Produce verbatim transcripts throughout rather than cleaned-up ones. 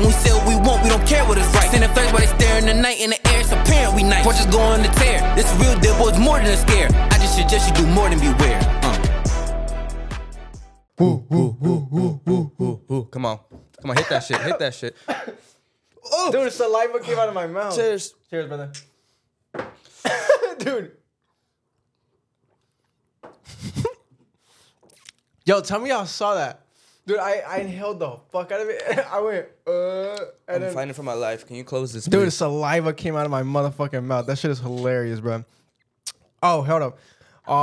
And we say what we want, we don't care what is right. Sending flags while they stare in the night, in the air, it's apparent we nice. Porches go on the tear. This real deal, boy, it's more than a scare. I just suggest you do more than beware. Uh. Woo, woo, woo, woo, woo, woo, woo. Come on. Come on, hit that shit. Hit that shit. Oh. Dude, saliva came out of my mouth. Cheers. Cheers, brother. Dude. Yo, tell me y'all saw that. Dude, I, I inhaled the fuck out of it. I went, uh. And I'm then, fighting for my life. Can you close this, dude, please? saliva came out of my motherfucking mouth. That shit is hilarious, bro. Oh, hold up. Oh,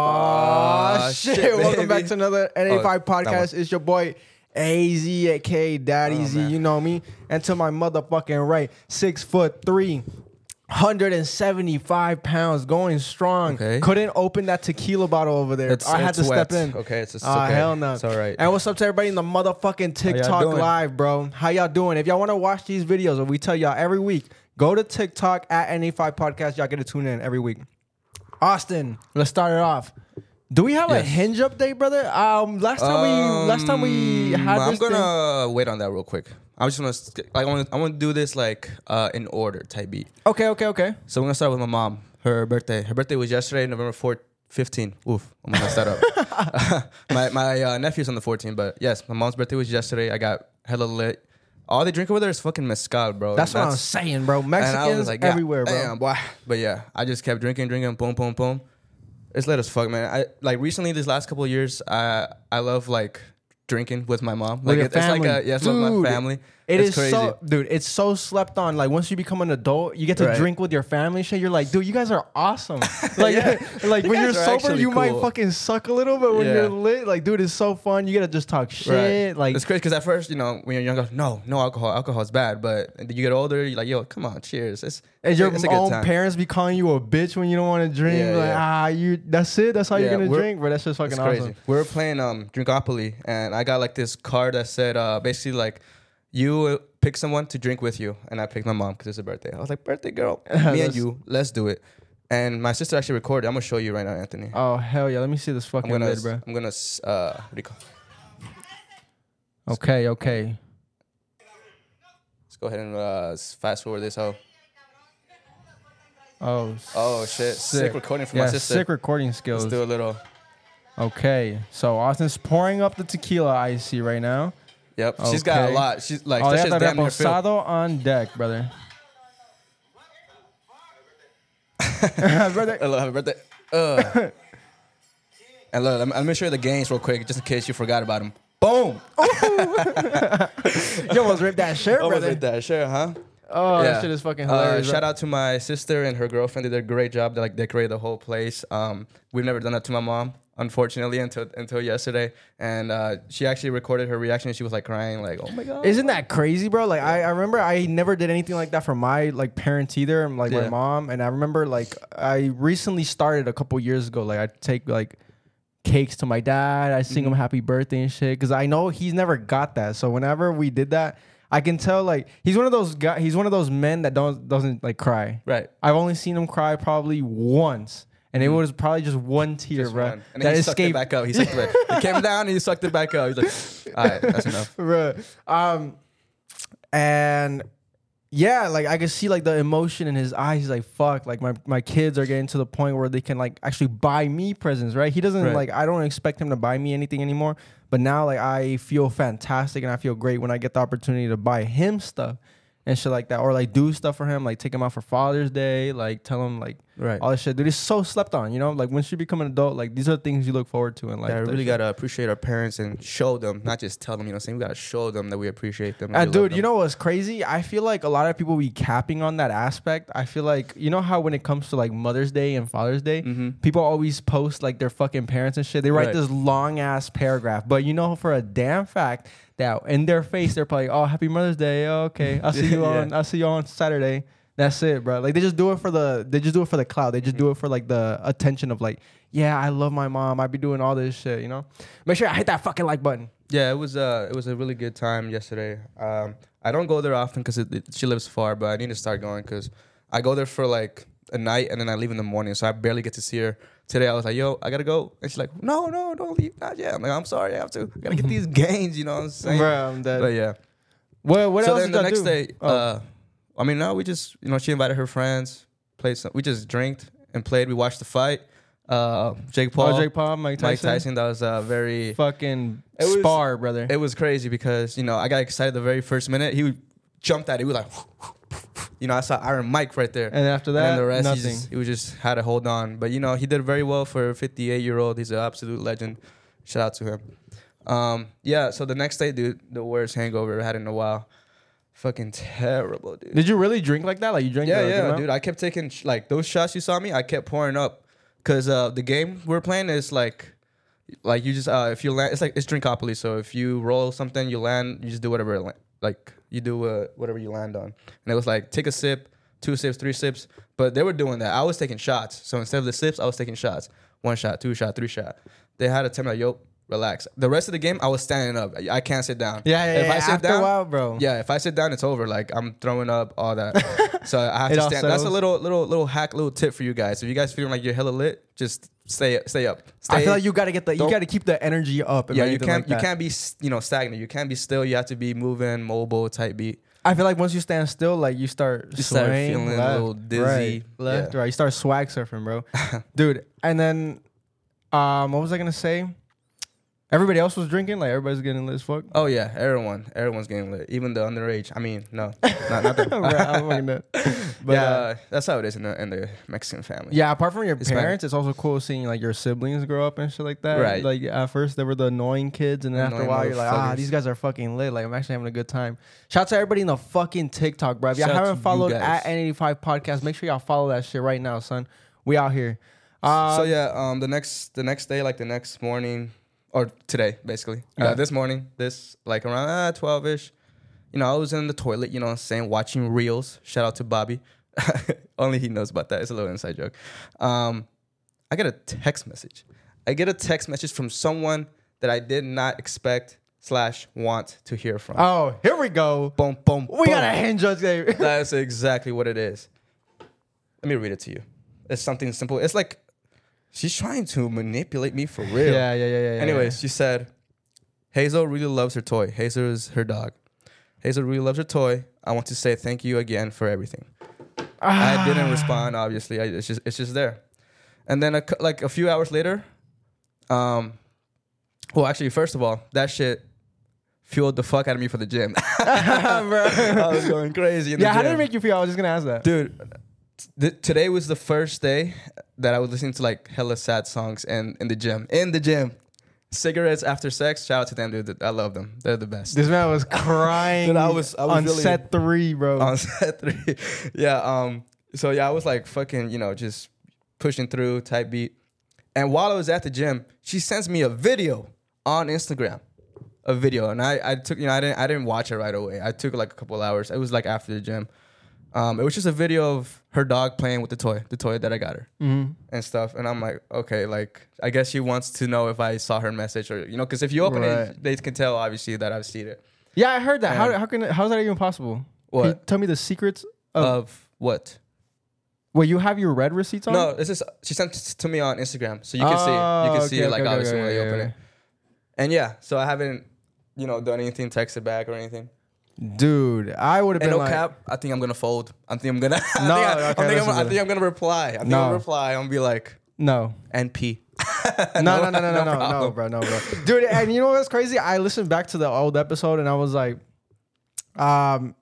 Aw, shit. shit, Welcome back baby. to another N eighty-five Oh, that podcast. It's your boy, A Z, a k a. Daddy Oh, Z. man. You know me. And to my motherfucking right, six foot three. one hundred seventy-five pounds, going strong. Okay. Couldn't open that tequila bottle over there. It's- I had it's to step wet. in. Okay, it's- it's Ah, okay. hell no. It's all right. And what's up to everybody in the motherfucking TikTok doing? live, bro? How y'all doing? If y'all want to watch these videos, what we tell y'all every week, go to TikTok at N eighty-five Podcast. Y'all get to tune in every week. Austin, let's start it off. Do we have a Yes. Hinge update, brother? Um, last time we last time we had Um, I'm this gonna wait on that real quick. I just want to like I want I want to do this like uh, in order type beat. thing. Okay, okay, okay. So we're gonna start with my mom. Her birthday. Her birthday was yesterday, November fourth, fifteenth. Oof, I'm gonna mess that up. my my uh, nephew's on the fourteenth, but yes, my mom's birthday was yesterday. I got hella lit. All they drink over there is fucking mezcal, bro. That's, what I'm saying, bro. and I was Mexicans like, yeah, everywhere, bro. damn, boy. But yeah, I just kept drinking, drinking, boom, boom, boom. It's lit as fuck, man. I like recently these last couple of years, I I love like drinking with my mom. With Like your it, it's like family. a yes, with my Dude, family. It it's is crazy. so, dude. It's so slept on. Like once you become an adult, you get to Right. drink with your family. Shit, you're like, dude, you guys are awesome. Like, Yeah. like You when you're guys are sober, actually you might cool. fucking suck a little, but when Yeah. you're lit, like, dude, it's so fun. You get to just talk shit. Right. Like, it's crazy because at first, you know, when you're younger, no, no alcohol. Alcohol is bad. But you get older, you're like, yo, come on, cheers. It's and your it's a good own time. parents be calling you a bitch when you don't want to drink. Yeah, like, yeah. ah, you. That's it. That's how Yeah, you're gonna we're- drink, bro. That's just fucking It's crazy. awesome. We were playing um Drinkopoly, and I got like this card that said uh, basically like you pick someone to drink with you, and I picked my mom because it's her birthday. I was like, birthday girl, me and That's- you, let's do it. And my sister actually recorded. I'm gonna show you right now, Anthony. Oh hell yeah! Let me see this I'm fucking gonna, lid, bro. I'm gonna, uh, what do you call? Okay, okay. Let's go ahead and uh, fast forward this. Oh, Oh, oh shit! Sick, sick. recording from yeah, my sister. sick recording skills. Let's do a little. Okay, so Austin's pouring up the tequila I see right now. Yep, she's got a Okay. lot. She's like, Oh, that they shit's have that damn near filled. reposado on deck, brother. brother. Hello, happy birthday. Uh. And look, let me, let me show you the games real quick, just in case you forgot about them. Boom! You almost ripped that shirt, Almost brother. did that, sure, huh? Oh, Yeah. that shit is fucking Uh, hilarious. shout out to my sister and her girlfriend. They did a great job. They like decorated the whole place. Um, we've never done that to my mom, unfortunately, until until yesterday. And uh, she actually recorded her reaction. And she was like crying, like, "Oh my god!" Isn't that crazy, bro? Like I, I remember I never did anything like that for my like parents either, like my Yeah. mom. And I remember like I recently started a couple years ago. Like I take like cakes to my dad. I sing him happy birthday and shit because I know he's never got that. So whenever we did that, I can tell like he's one of those guys. He's one of those men that don't doesn't like cry. right? I've only seen him cry probably once, and it was probably just one tear, Just bro. one. And then he sucked it back up. He sucked it back. He came down and he sucked it back up. He's like, "All right, that's enough." Bro. Um, and yeah, like I could see like the emotion in his eyes. He's like, fuck, like my, my kids are getting to the point where they can like actually buy me presents, right? He doesn't Right. like, I don't expect him to buy me anything anymore. But now like I feel fantastic and I feel great when I get the opportunity to buy him stuff and shit like that. Or like do stuff for him, like take him out for Father's Day, like tell him like Right. all this shit. Dude, it's so slept on, you know? Like once you become an adult, like these are the things you look forward to in life. Yeah, we That really shit. gotta appreciate our parents and show them, not just tell them. You know, what I'm saying we gotta show them that we appreciate them. And we love dude, you them. know what's crazy? I feel like a lot of people be capping on that aspect. I feel like, you know how when it comes to like Mother's Day and Father's Day, Mhm. people always post like their fucking parents and shit. They write Right. this long ass paragraph. But you know for a damn fact that in their face they're probably, oh, happy Mother's Day. Oh, okay. I'll see you Yeah. on I'll see you on Saturday. That's it, bro. Like they just do it for the they just do it for the clout. They just do it for like the attention of like, yeah, I love my mom. I be doing all this shit, you know? Make sure I hit that fucking like button. Yeah, it was uh it was a really good time yesterday. Um, I don't go there often because she lives far, but I need to start going because I go there for like a night and then I leave in the morning, so I barely get to see her. Today I was like, yo, I gotta go, and she's like, no, no, don't leave, not yet. I'm like, I'm sorry, I have to, I gotta get these gains, you know what I'm saying? Bro, I'm dead. But yeah, What what so else then did the y'all next do? day, Oh. uh, I mean, no, we just you know she invited her friends, played some. We just drinked and played. We watched the fight. Uh, Jake Paul, Oh, Jake Paul, Mike Tyson. Mike Tyson. That was uh, very. Fucking It was- spar, brother. It was crazy because you know I got excited the very first minute. He jumped at it. He was like, you know, I saw Iron Mike right there. and after And that, then the rest, he nothing. just, he was just had to hold on. But you know, he did very well for a fifty-eight year old. He's an absolute legend. Shout out to him. Um, yeah. So the next day, dude, the worst hangover I had in a while. Fucking terrible, dude. Did you really drink like that? Like you drank? Yeah, like, a good yeah, amount? dude. I kept taking sh- like those shots you saw me. I kept pouring up because uh, the game we're playing is like, like you just uh, if you land, it's like it's Drinkopoly. So if you roll something, you land, you just do whatever, la- like you do uh, whatever you land on. And it was like take a sip, two sips, three sips. But they were doing that. I was taking shots. So instead of the sips, I was taking shots. One shot, two shot, three shot. They had to tell me like, yo, relax. The rest of the game, I was standing up. I I can't sit down. Yeah, yeah, If yeah. I sit After down, a while, bro. yeah, if I sit down, it's over. Like I'm throwing up, all that. So I have It to all stand. That's a settles. little, little, little hack, little tip for you guys. If you guys feeling like you're hella lit, just stay, stay up. Stay, I feel like you gotta get the you Don't- gotta keep the energy up. if yeah, you anything can't, like you that. can't be, s- you know, stagnant. You can't be still. You have to be moving, mobile, tight beat. I feel like once you stand still, like you start You start swaying feeling a left, little dizzy. right, left, Yeah. right. You start swag surfing, bro, dude. And then, um, what was I gonna say? Everybody else was drinking, like everybody's getting lit as fuck. Oh yeah, everyone, everyone's getting lit. Even the underage. I mean, no, not, not them. Bro, I'm fucking dead. But Yeah. uh, that's how it is in the in the Mexican family. Yeah, apart from your Hispanic. parents, it's also cool seeing like your siblings grow up and shit like that. Right. Like at first they were the annoying kids, and then after a Annoying while you're like, ah, motherfuckers. these guys are fucking lit. Like I'm actually having a good time. Shout out to everybody in the fucking TikTok, bro. If y'all Shout out to haven't you followed guys. at N eighty-five Podcast, make sure y'all follow that shit right now, son. We out here. Uh, so yeah, um, the next the next day, like the next morning, or today, basically. Yeah. Uh, this morning, this like around uh, twelve ish. You know, I was in the toilet. You know, what I'm saying, watching reels. Shout out to Bobby. Only he knows about that. It's a little inside joke. Um, I get a text message. I get a text message from someone that I did not expect slash want to hear from. Oh, here we go. boom, boom, We boom. got a hinge us there. That's exactly what it is. Let me read it to you. It's something simple. It's like she's trying to manipulate me for real. Yeah, yeah, yeah, yeah. yeah, Anyways, she said, Hazel really loves her toy. Hazel is her dog. Hazel really loves her toy. I want to say thank you again for everything. I didn't respond, obviously. I, it's just it's just there. And then a, cou- like a few hours later, um, well, actually, first of all, that shit fueled the fuck out of me for the gym. I was going crazy in the Yeah, how did gym. it make you feel? I was just gonna ask that. Dude, th- today was the first day that I was listening to like hella sad songs and in the gym. In the gym. Cigarettes after sex. Shout out to them, dude. I love them. They're the best. This man was crying Dude, I was- I was on really- set three, bro. On set three. Yeah. Um. So yeah, I was like fucking, you know, just pushing through, type beat. And while I was at the gym, she sends me a video on Instagram. A video. And I, I took, you know, I didn't I didn't watch it right away. I took like a couple hours. It was like after the gym. Um, it was just a video of her dog playing with the toy, the toy that I got her. Mhm. And stuff. And I'm like, okay, like, I guess she wants to know if I saw her message or, you know, because if you open Right. it, they can tell, obviously, that I've seen it. Yeah, I heard that. How And- how can how's that even possible? What? Can you tell me the secrets of Of what? well, you have your red receipts on? No, this is, she sent it to me on Instagram. So you can see it. You can Oh, see okay, it, like, okay, obviously, okay, when you okay, open okay. it. And yeah, so I haven't, you know, done anything, texted back or anything. Dude, I would have And been no like, cap, I think I'm gonna fold. I think I'm gonna. I No, think I, okay, I, think listen I'm, to I this. think I'm gonna reply. I think No. I'm gonna reply. I'm gonna be like no. N P. No, no, no, no, no, no, no, problem. bro, no, bro. Dude, and you know what's crazy? I listened back to the old episode and I was like, um,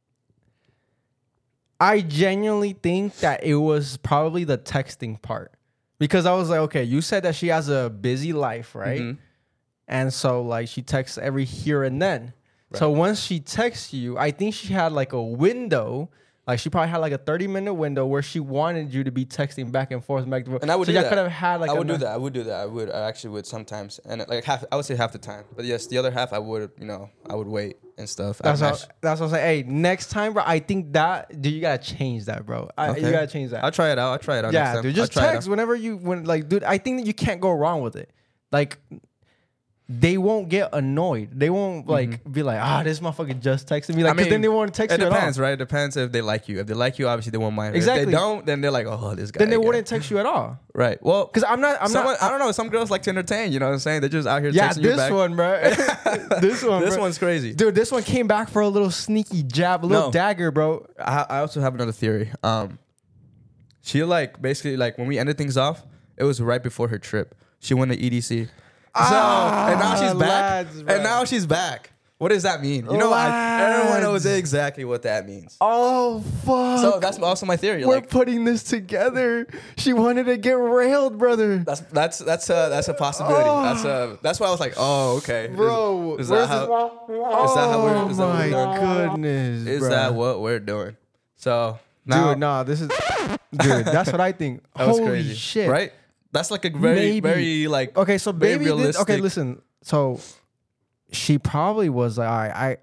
I genuinely think that it was probably the texting part. Because I was like, okay, you said that she has a busy life, right? Mhm. And so like she texts every here and then. So once she texts you, I think she had like a window. Like she probably had like a thirty minute window where she wanted you to be texting back and forth, back and forth. And I would so do y'all that. could have had like I a would do ni- that. I would do that. I would. I actually would sometimes, and like half. I would say half the time. But yes, the other half, I would. You know, I would wait and stuff. That's I'd how, match- that's what I'm saying. Hey, next time, bro, I think that dude, you gotta change that, bro. I, Okay. You gotta change that. I'll try it out. I'll try it out. yeah, next time. dude, just I'll try it text out. whenever you when like, dude. I think that you can't go wrong with it. Like, they won't get annoyed. They won't like mm-hmm. be like, ah, this motherfucker just texted me. Like, I mean, then they won't text it you. It depends, at all. right? It depends if they like you. If they like you, obviously they won't mind. Exactly. If they don't, then they're like, oh, this guy. Then they again. wouldn't text you at all. Right. Well, because I'm not. I'm someone, not. I don't know. Some girls like to entertain. You know what I'm saying? They're just out here. Yeah, texting this you back. one, bro. this one. This bro. one's crazy, dude. This one came back for a little sneaky jab, a little no. dagger, bro. I, I also have another theory. Um, she like basically like when we ended things off, it was right before her trip. She went to E D C. Ah, so and now she's back. lads, and now she's back. What does that mean? You know, I, everyone knows exactly what that means. Oh fuck! So that's also my theory. We're like, putting this together. She wanted to get railed, brother. That's that's that's a that's a possibility. Oh. That's a that's why I was like, oh okay, bro. Is, is that how? Oh is that how we're? Is that my what we're goodness! Is bro. that what we're doing? So now, dude, nah, this is dude. That's what I think. That was Holy crazy, shit! Right? That's like a very Maybe. very like okay. So very baby, realistic. did, okay, listen. So she probably was like, all right, I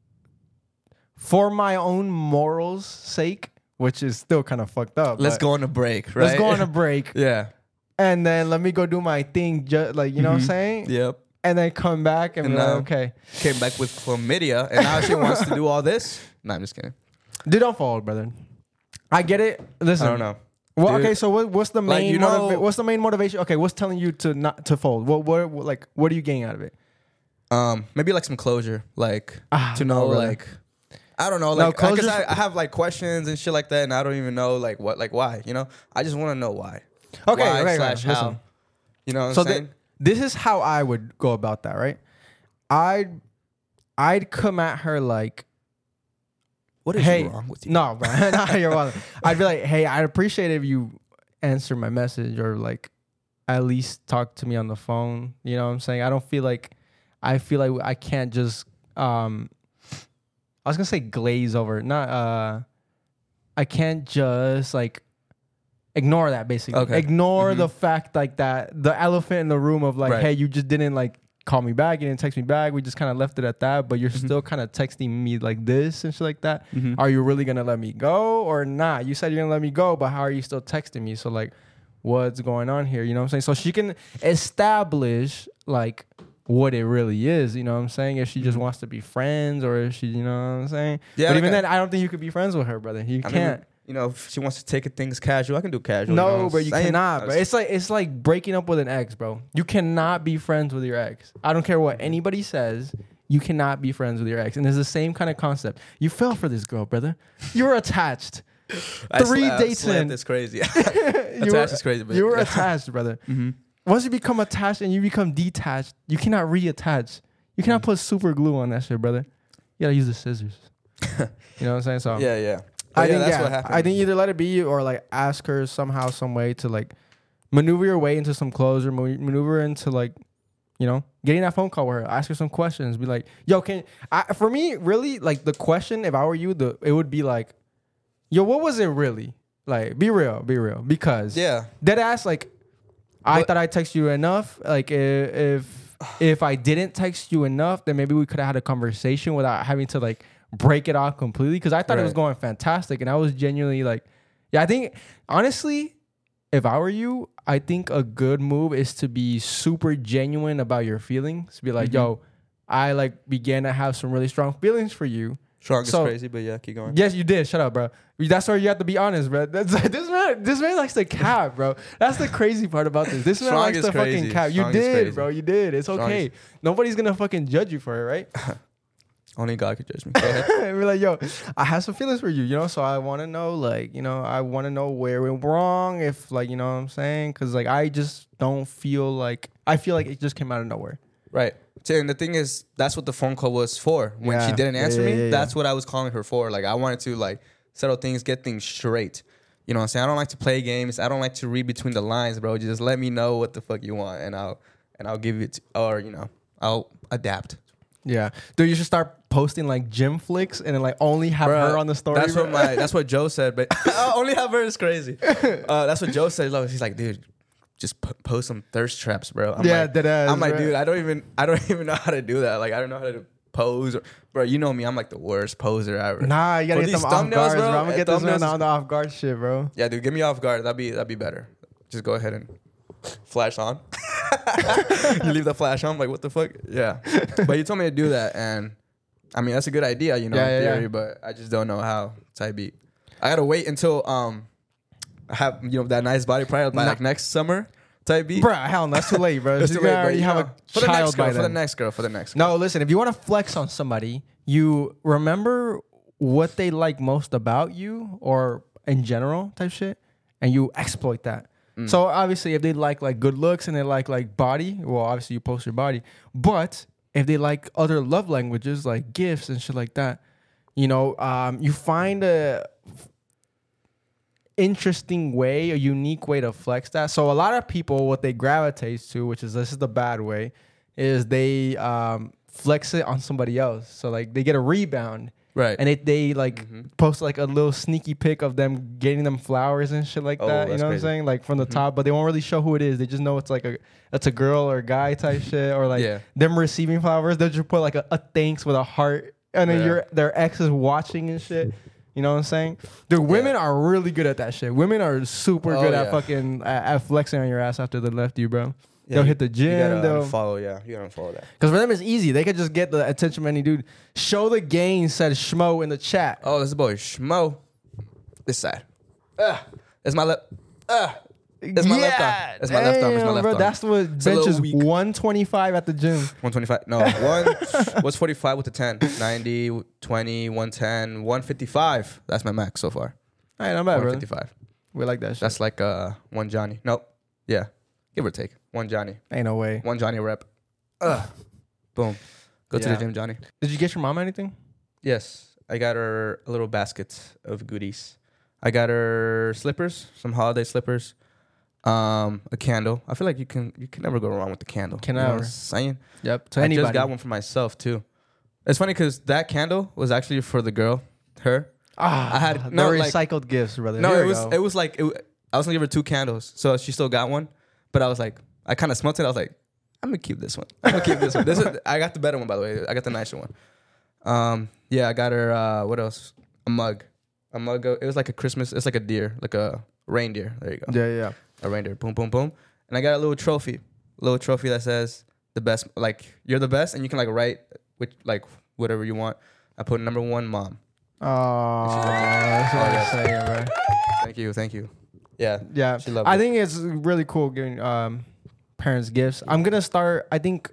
for my own morals' sake, which is still kind of fucked up. Let's go on a break, right? Let's go on a break. Yeah. And then let me go do my thing, just like you know mm-hmm. what I'm saying. Yep. And then come back and, and be like, uh, okay, came back with chlamydia, and now she wants to do all this. No, I'm just kidding. Dude, don't fall, brother. I get it. Listen, I don't know. Well, Dude, okay, so what, what's the main like, you know, motiva- what's the main motivation? Okay, what's telling you to not to fold? What what like what are you getting out of it? Um, maybe like some closure, like ah, to know, no, like I don't know, no, like because I, I have like questions and shit like that, and I don't even know like what, like why, you know? I just want to know why. Okay, why okay, slash okay, how. listen. You know what so I'm saying? Th- this is how I would go about that, right? I'd I'd come at her like, what is hey, wrong with you? No, bro, no, you're wrong. I'd be like, hey, I'd appreciate if you answer my message or like at least talk to me on the phone. You know what I'm saying? I don't feel like I feel like I can't just um I was gonna say glaze over. Not uh I can't just like ignore that basically. Okay. Ignore mm-hmm. the fact like that the elephant in the room of like, right. hey, you just didn't like call me back, you didn't text me back. We just kind of left it at that, but you're mm-hmm. still kind of texting me like this and shit like that. Mm-hmm. Are you really gonna let me go or not? You said you're gonna let me go, but how are you still texting me? So like, what's going on here? You know what I'm saying? So she can establish like what it really is. You know what I'm saying? If she just mm-hmm. wants to be friends or if she, you know what I'm saying? Yeah. But like even I, then, I don't think you could be friends with her, brother. You I can't. Mean, you know, if she wants to take things casual, I can do casual. No, you know bro, you saying? cannot, bro. It's like it's like breaking up with an ex, bro. You cannot be friends with your ex. I don't care what anybody says. You cannot be friends with your ex. And it's the same kind of concept. You fell for this girl, brother. You were attached. Three sla- dates in. That's crazy. you attached were, is crazy. But you were yeah. attached, brother. Mm-hmm. Once you become attached and you become detached, you cannot reattach. You cannot put super glue on that shit, brother. You gotta use the scissors. You know what I'm saying? So yeah, yeah. I yeah, think that's yeah, what happened. I think either let it be or like ask her somehow, some way to like maneuver your way into some closure, maneuver into like, you know, getting that phone call with her. Ask her some questions. Be like, yo, can I? For me, really, like the question, if I were you, the it would be like, yo, what was it really? Like, be real, be real, because yeah, dead ass. Like, I but, thought I texted you enough. Like, if if, if I didn't text you enough, then maybe we could have had a conversation without having to like break it off completely, because I thought right. it was going fantastic and I was genuinely like, yeah, I think honestly, if I were you, I think a good move is to be super genuine about your feelings. To be like, mm-hmm. yo, I like began to have some really strong feelings for you. Strong so, is crazy, but yeah, keep going. Yes, you did. Shut up, bro. That's where you have to be honest, bro. That's, this man, this man likes to cap, bro. That's the crazy part about this. This man Strong likes to crazy. fucking cap. You Strong did, bro. You did. It's Strong okay. is- Nobody's gonna fucking judge you for it, right? Only God could judge me. Go ahead. And be like, yo, I have some feelings for you, you know? So I want to know, like, you know, I want to know where it went wrong, if, like, you know what I'm saying? Because, like, I just don't feel like, I feel like it just came out of nowhere. Right. And the thing is, that's what the phone call was for. When yeah. she didn't answer yeah, yeah, me, yeah, that's yeah. what I was calling her for. Like, I wanted to, like, settle things, get things straight. You know what I'm saying? I don't like to play games. I don't like to read between the lines, bro. Just let me know what the fuck you want, and I'll and I'll give it, to, or, you know, I'll adapt. Yeah. Dude, you should start posting like gym flicks and then like only have Bruh, her on the story. That's bro. what my that's what Joe said, but I only have her is crazy. Uh, that's what Joe said. Like, he's like, dude, just p- post some thirst traps, bro. I'm yeah, like, that ass, I'm like, right? dude, I don't even I don't even know how to do that. Like, I don't know how to pose, or, bro. You know me, I'm like the worst poser ever. Nah, you gotta For get these them off guards, bro. bro. I'm gonna get this man thumbnails- on the off guard shit, bro. Yeah, dude, get me off guard. That'd be that'd be better. Just go ahead and flash on. You leave the flash on. I'm like, what the fuck? Yeah. But you told me to do that, and I mean that's a good idea, you know, Yeah, in yeah, theory. yeah. But I just don't know how. Type beat. I gotta wait until um I have you know that nice body probably by Nah. like next summer. Type beat. Bro, hell, no, that's too late, bro. It's You too late, already but, you have know, a for the next child girl, by for the then. next girl, for the next girl. No, listen, if you want to flex on somebody, you remember what they like most about you or in general type shit, and you exploit that. Mm. So obviously, if they like like good looks and they like like body, well, obviously you post your body. But if they like other love languages like gifts and shit like that, you know, um, you find a interesting way, a unique way to flex that. So a lot of people, what they gravitate to, which is this is the bad way, is they um, flex it on somebody else. So like they get a rebound, Right. and they they like Mhm. post like a little sneaky pic of them getting them flowers and shit like Oh, that. You that's know what I'm crazy. saying? Like from the Mhm. top, but they won't really show who it is. They just know it's like a it's a girl or a guy type shit, or like Yeah. them receiving flowers. They'll just put like a, a thanks with a heart, and then Yeah. your their ex is watching and shit. You know what I'm saying? Dude, women are really good at that shit. Women are super Oh, good at yeah. fucking at, at flexing on your ass after they left you, bro. Yeah, they'll you- hit the You gym. gotta They'll follow. Yeah, you gotta follow that. because for them it's easy. They could just get the attention of any dude. Show the gang said schmo in the chat. Oh, this is boy Schmo. This side. Uh, it's my left. Uh, it's my left arm. It's my left arm. It's my damn, left bro. arm. That's what a little benches weak. one twenty-five at the gym. one twenty-five. No, one. What's forty-five with the ten? ninety, twenty, one ten, one fifty-five. That's my max so far. All right, not bad, bro. one fifty-five. We like that shit. That's like uh one Johnny. Nope. Yeah. Give or take. One Johnny. Ain't no way. One Johnny rep. Ugh. Boom. Go to Yeah. the gym, Johnny. Did you get your mom anything? Yes. I got her a little basket of goodies. I got her slippers, some holiday slippers, um, a candle. I feel like you can you can never go wrong with the candle. Can you know what never. I'm saying? Yep. To I anybody. just got one for myself too. It's funny because that candle was actually for the girl, her. Ah, I had- the no, like- recycled gifts, brother. No, Here it we was go. it was like it, I was gonna give her two candles, so she still got one. But I was like, I kind of smelt it. I was like, I'm gonna keep this one. I'm gonna keep this one. This is I got the better one, by the way. I got the nicer one. Um, yeah, I got her. Uh, what else? A mug. A mug. Of, it was like a Christmas. It's like a deer, like a reindeer. There you go. Yeah, yeah. A reindeer. Boom, boom, boom. And I got a little trophy. A little trophy that says the best. Like you're the best, and you can like write which like whatever you want. I put number one, mom. Oh, She loved it. that's what Oh, I'm yes. saying, bro. Thank you, thank you. Yeah. Yeah, She loved I it. think it's really cool giving um, parents gifts. I'm gonna start. I think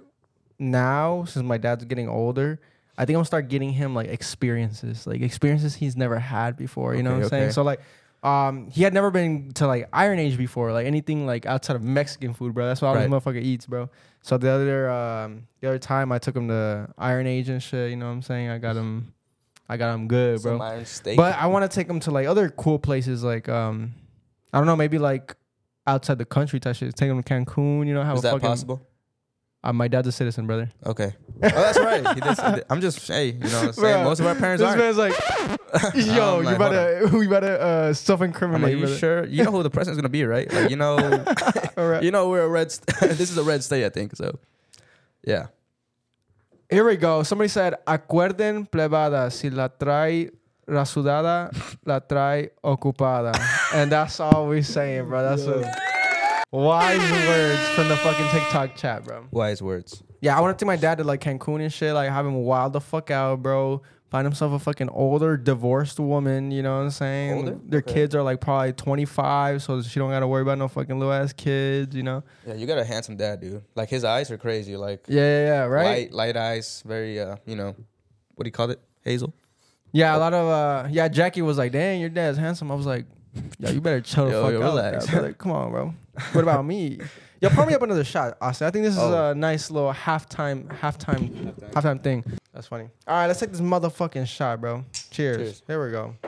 now, since my dad's getting older, I think I'm gonna start getting him like experiences, like experiences he's never had before. You know Okay, what I'm saying? okay. So like, um, he had never been to like Iron Age before, like anything like outside of Mexican food, bro. That's what all Right. this motherfucker eats, bro. So the other um, the other time I took him to Iron Age and shit. You know what I'm saying? I got him, I got him good, bro. Some iron steak. But I want to take them to like other cool places, like um, I don't know, maybe like outside the country type shit. Take them to Cancun, you know, have is a that fucking. possible? Uh, my dad's a citizen, brother. Okay. Oh, that's right. He did, he did- I'm just, hey, you know what I'm saying? Bruh, Most of our parents This aren't. man's like, yo, I'm you like, better, we better uh, I'm like, self-incriminate. you brother. sure? You know who the president's gonna be, right? Like, you know, All right. you know, we're a red. St- this is a red state, I think. So, yeah. Here we go. Somebody said, acuerden plebada, si la trae rasudada, la trae ocupada. And that's all we saying, bro. That's a wise words from the fucking TikTok chat, bro. Wise words. Yeah, I want to take my dad to like Cancun and shit, like have him wild the fuck out, bro. Find himself a fucking older, divorced woman, you know what I'm saying? Older? Their Okay. kids are like probably twenty-five, so she don't got to worry about no fucking little ass kids, you know? Yeah, you got a handsome dad, dude. Like his eyes are crazy. Like Yeah, yeah, yeah, right? light, light eyes. Very, uh, you know, what do you call it? Hazel. Yeah, a lot of, uh, yeah, Jackie was like, dang, your dad's handsome. I was like, yo, you better chill the Yo, fuck yo, out. relax. dad, brother. Come on, bro. What about me? Yo, pour me up another shot, Austin. I think this is Oh. a nice little halftime, halftime, halftime thing. That's funny. All right, let's take this motherfucking shot, bro. Cheers. Cheers. Here we go.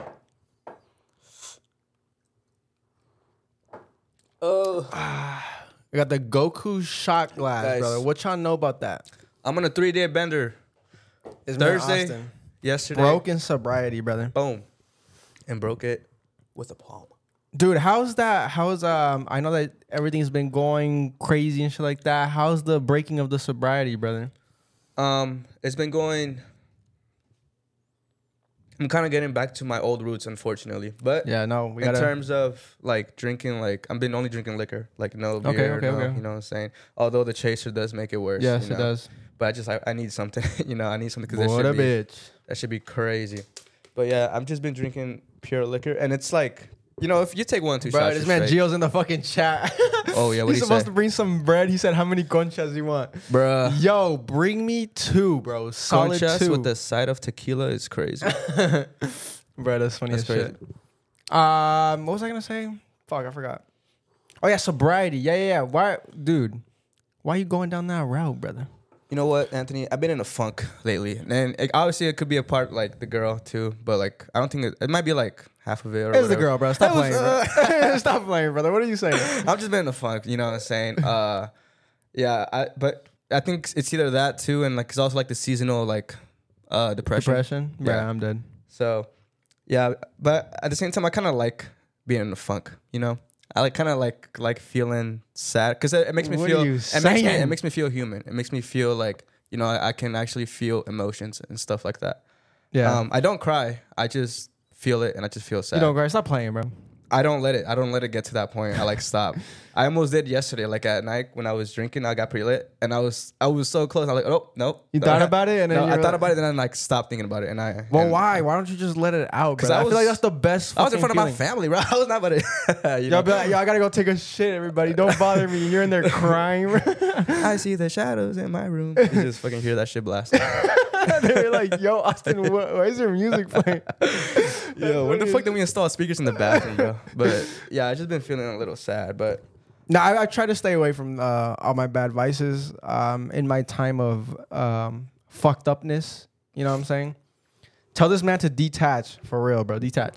Oh. We got the Goku shot glass, Nice. brother. What y'all know about that? I'm on a three day bender. It's man Thursday. Austin. Yesterday. Broken sobriety, brother. Boom. And broke it with a palm. Dude, how's that? How's um? I know that everything's been going crazy and shit like that. How's the breaking of the sobriety, brother? Um, it's been going. I'm kind of getting back to my old roots, unfortunately. But Yeah, no, we in gotta. terms of like drinking, like I've been only drinking liquor, like no beer, Okay, okay, no, okay. you know what I'm saying? Although the chaser does make it worse. yes, you it know? does. But I just I, I need something, you know, I need something because that What a should be bitch. that should be crazy. But yeah, I've just been drinking pure liquor, and it's like, you know, if you take one, two Bro, shots, this you're man straight. Gio's in the fucking chat. Oh yeah, what He's he supposed say? to bring some bread. He said, "How many conchas you want?" Bruh. Yo, bring me two, bro. Solid Conchas two. with the side of tequila is crazy. Bro, that's funny That's as shit. Um, what was I gonna say? Fuck, I forgot. Oh yeah, sobriety. Yeah, yeah, yeah. Why, dude? Why you going down that route, brother? You know what, Anthony? I've been in a funk lately, and it, obviously it could be a part like the girl too, but like I don't think it, it might be like half of it. Or It's the whatever. girl, bro. Stop It was, playing, bro. Stop playing, brother. What are you saying? I've just been in a funk, you know what I'm saying? Uh, yeah, I, but I think it's either that too, and like it's also like the seasonal like uh, depression. Depression. Yeah, Yeah. I'm dead. So, yeah, but at the same time, I kind of like being in a funk, you know. I like kind of like like feeling sad because it, it makes me What feel are you it makes me, saying? it makes me feel human. It makes me feel like, you know, I, I can actually feel emotions and stuff like that. Yeah. Um, I don't cry. I just feel it and I just feel sad. you don't, guys. Stop playing, bro. I don't let it. I don't let it get to that point. I like stop. I almost did yesterday, like at night when I was drinking. I got pretty lit, and I was I was so close. I was like, oh no. You no. thought about it, and then no, you I were thought like- about it, and then I like stopped thinking about it, and I. Well, and why? Why don't you just let it out? 'Cause Bro? I, I feel like was- that's the best. I was in front fucking of my family, bro. I was not about it. you Yo, know? be like, yo, I gotta go take a shit, everybody. Don't bother me. You're in there crying. Bro. I see the shadows in my room. You just fucking hear that shit blast. They're like, yo, Austin, what, why is your music playing? Yo, when the fuck did we install speakers in the bathroom, bro? But yeah, I just been feeling a little sad. But No, I, I try to stay away from uh, all my bad vices um, in my time of um, fucked upness. You know what I'm saying? Tell this man to detach for real, bro. Detach.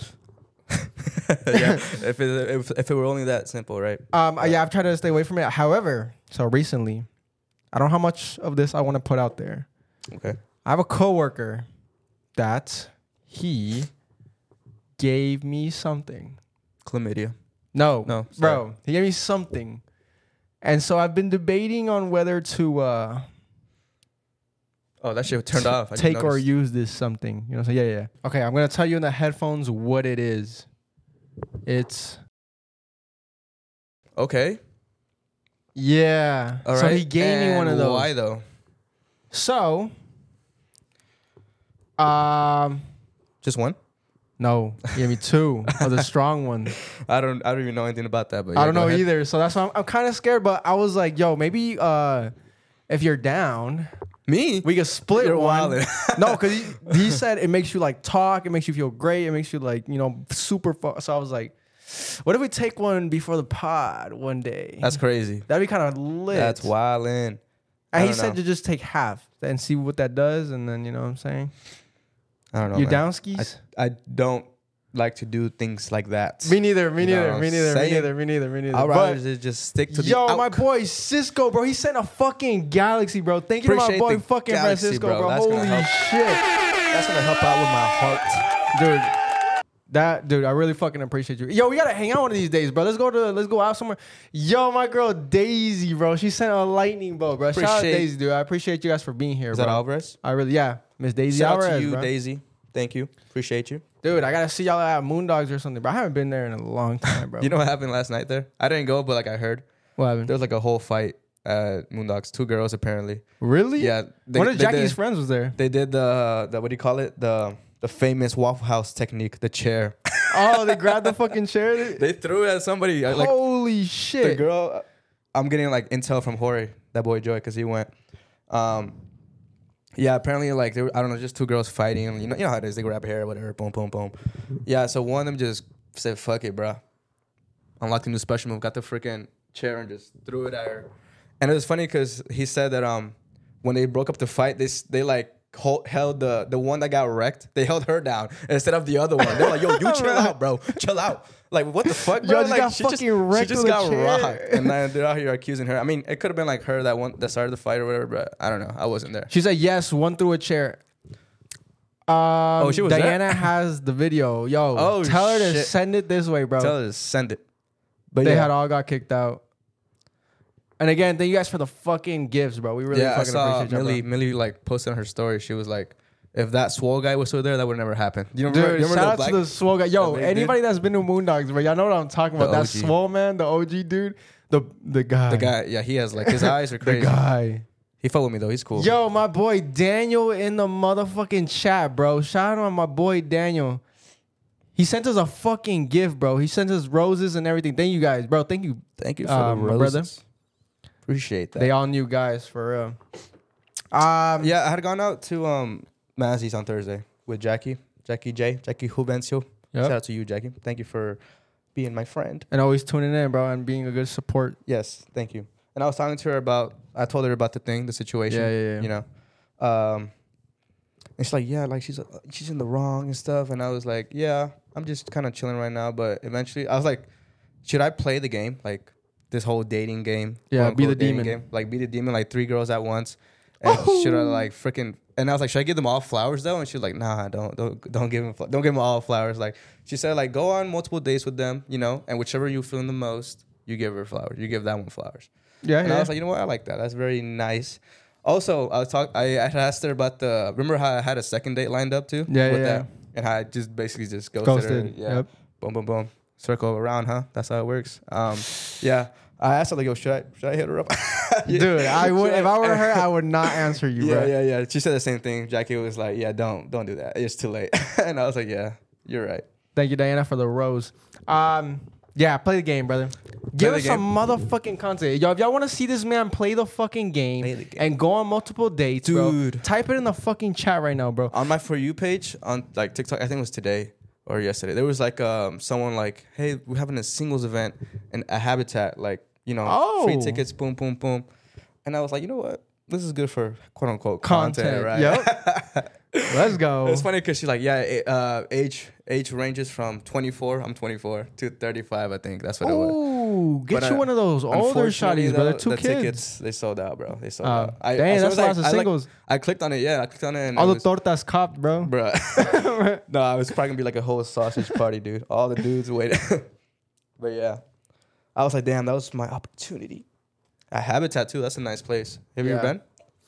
yeah, if it if, if it were only that simple, right? Um, yeah, I've tried to stay away from it. However, so recently, I don't know how much of this I want to put out there. Okay. I have a coworker that he gave me something. Chlamydia. No, No, bro, he gave me something, and so I've been debating on whether to uh, Oh, that shit turned t- off. I just take or noticed. use this something. You know, so yeah, yeah. Okay, I'm gonna tell you in the headphones what it is. It's Okay. yeah. All right. So he gave me one of And those. Why though? So, um, Just one? no, he gave me two of the strong ones. I don't. I don't even know anything about that. But I yeah, don't go know ahead. either. So that's why I'm, I'm kind of scared. But I was like, yo, maybe uh, if you're down, Me? we could split You're one. wildin'. No, because he, he said it makes you like talk, it makes you feel great, it makes you like, you know, super fun. So I was like, what if we take one before the pod one day? That's crazy. That'd be kind of lit. That's wildin'. I And he don't said know. to just take half and see what that does, and then you know what I'm saying. I don't know. you man. down skis? I, I don't like to do things like that. Me neither. Me You know neither. what Me I'm neither. Me saying? neither. Me neither. Me neither. I'd But- rather just- just stick to the. Yo, out- my boy Cisco, bro. He sent a fucking galaxy, bro. Thank you to my Appreciate boy the fucking Galaxy, Francisco, bro. bro. That's gonna Holy help. shit, That's gonna help out with my heart. dude. That dude, I really fucking appreciate you. Yo, we gotta hang out one of these days, bro. Let's go to let's go out somewhere. Yo, my girl Daisy, bro. She sent a lightning bolt, bro. Shout out Appreciate- Daisy, dude. I appreciate you guys for being here, Is bro. that Alvarez? I really, yeah, Miss Daisy Shout Alvarez, out to you, bro. Daisy. Thank you. Appreciate you. Dude, I gotta see y'all at Moondogs or something, bro. I haven't been there in a long time, bro. You know what happened last night there? I didn't go, but like I heard what happened? there was like a whole fight at Moondogs. Two girls apparently. Really? Yeah. They, One of they Jackie's did, friends was there. They did the the what do you call it? The the famous Waffle House technique, the chair. Oh, they grabbed the fucking chair. They threw it at somebody. I- Like Holy the shit! girl. I'm getting like intel from Jorge, that boy Joy, because he went. Um, yeah, apparently like there were, I don't know, just two girls fighting. You know, you know how it is. They grab hair, whatever. Boom, boom, boom. Yeah. So one of them just said, "Fuck it, bro." Unlocked a new special move. Got the freaking chair and just threw it at her. And it was funny because he said that um when they broke up the fight, they s- they like. Hold, held the the one that got wrecked. They held her down instead of the other one. They're like, "Yo, you chill out, bro. Chill out." Like, what the fuck, Yo, bro? just like, got she just, fucking she wrecked just with a got chair. rocked, and then they're out here accusing her. I mean, it could have been like her that one that started the fight or whatever, but I don't know. I wasn't there. She said yes, one through a chair. Um, Oh, she was there? Diana has the video. Yo, Oh, tell her to shit. send it this way, bro. Tell her to send it. But they yeah, had all got kicked out. And again, thank you guys for the fucking gifts, bro. We really yeah, I fucking saw appreciate you, Millie. bro. Millie like posted on her story. She was like, if that swole guy was still there, that would never happen. You know, Dude, remember, remember shout the out black, to the swole guy. Yo, the big anybody dude? that's been to Moondogs, bro, y'all know what I'm talking about. The That O G. swole man, the O G dude, the the guy, the guy? Yeah, he has like his eyes are the crazy. guy. He fought with me though. He's cool. Yo, my boy Daniel in the motherfucking chat, bro. Shout out to my boy Daniel. He sent us a fucking gift, bro. He sent us roses and everything. Thank you guys, bro. Thank you. Thank you for Um, the my roses. brother. Appreciate that. They all new guys for real. Um, Yeah, I had gone out to um Mazzy's on Thursday with Jackie, Jackie J, Jackie Juvencio. Yep. Shout out to you, Jackie. Thank you for being my friend. and always tuning in, bro, and being a good support. Yes, thank you. And I was talking to her about. I told her about the thing, the situation. Yeah, yeah, yeah. You know, um, and she's like, yeah, like she's uh, she's in the wrong and stuff. And I was like, yeah, I'm just kind of chilling right now. But eventually, I was like, should I play the game, like this whole dating game? Yeah, quote, be the unquote, dating demon. game? Like be the demon, like three girls at once. And should I like freaking? And I was like, should I give them all flowers though? And she was like, nah, don't don't don't give them don't give them all flowers. Like she said, like go on multiple dates with them, you know, and whichever you feeling the most, you give her flowers. You give that one flowers. Yeah, And yeah. I was like, you know what? I like that. That's very nice. Also, I was talk. I, I had asked her about the. Remember how I had a second date lined up too? Yeah, with yeah, that? And how I just basically just ghosted, her. Ghosted, Yeah. yep. Boom, boom, boom. Circle around, huh? That's how it works. Um, yeah. I asked her like, yo, should I should I hit her up? Yeah. Dude, I would Should if I were her, I would not answer you, Yeah, bro. yeah, yeah. She said the same thing. Jackie was like, yeah, don't don't do that. It's too late. And I was like, yeah, you're right. Thank you, Diana, for the rose. Um, yeah, play the game, brother. Give the us some game. motherfucking content. Yo, if y'all want to see this man play the fucking game, Play the game. and go on multiple dates, Dude. bro, type it in the fucking chat right now, bro. On my For You page on like TikTok, I think it was today or yesterday, there was like um someone like, hey, we're having a singles event in a Habitat, like, you know, Oh. free tickets, boom, boom, boom. And I was like, you know what? This is good for quote unquote Content, content, right? yep. Let's go. It's funny because she's like, yeah, it, uh, age age ranges from twenty-four, I'm twenty-four, to thirty-five, I think. That's what it was. Ooh, get But, you uh, one of those older Unfortunately, shotties, brother. though, Two the kids. tickets, they sold out, bro. They sold Oh, out. I, dang, as that's soon as lots of I, I, like- singles. I clicked on it, yeah. I clicked on it. And All it the was, tortas copped, bro. Bruh. No, I was probably gonna be like a whole sausage party, dude. All the dudes waiting. But yeah, I was like, damn, that was my opportunity. I Habitat too. That's a nice place. Have you Yeah. ever been?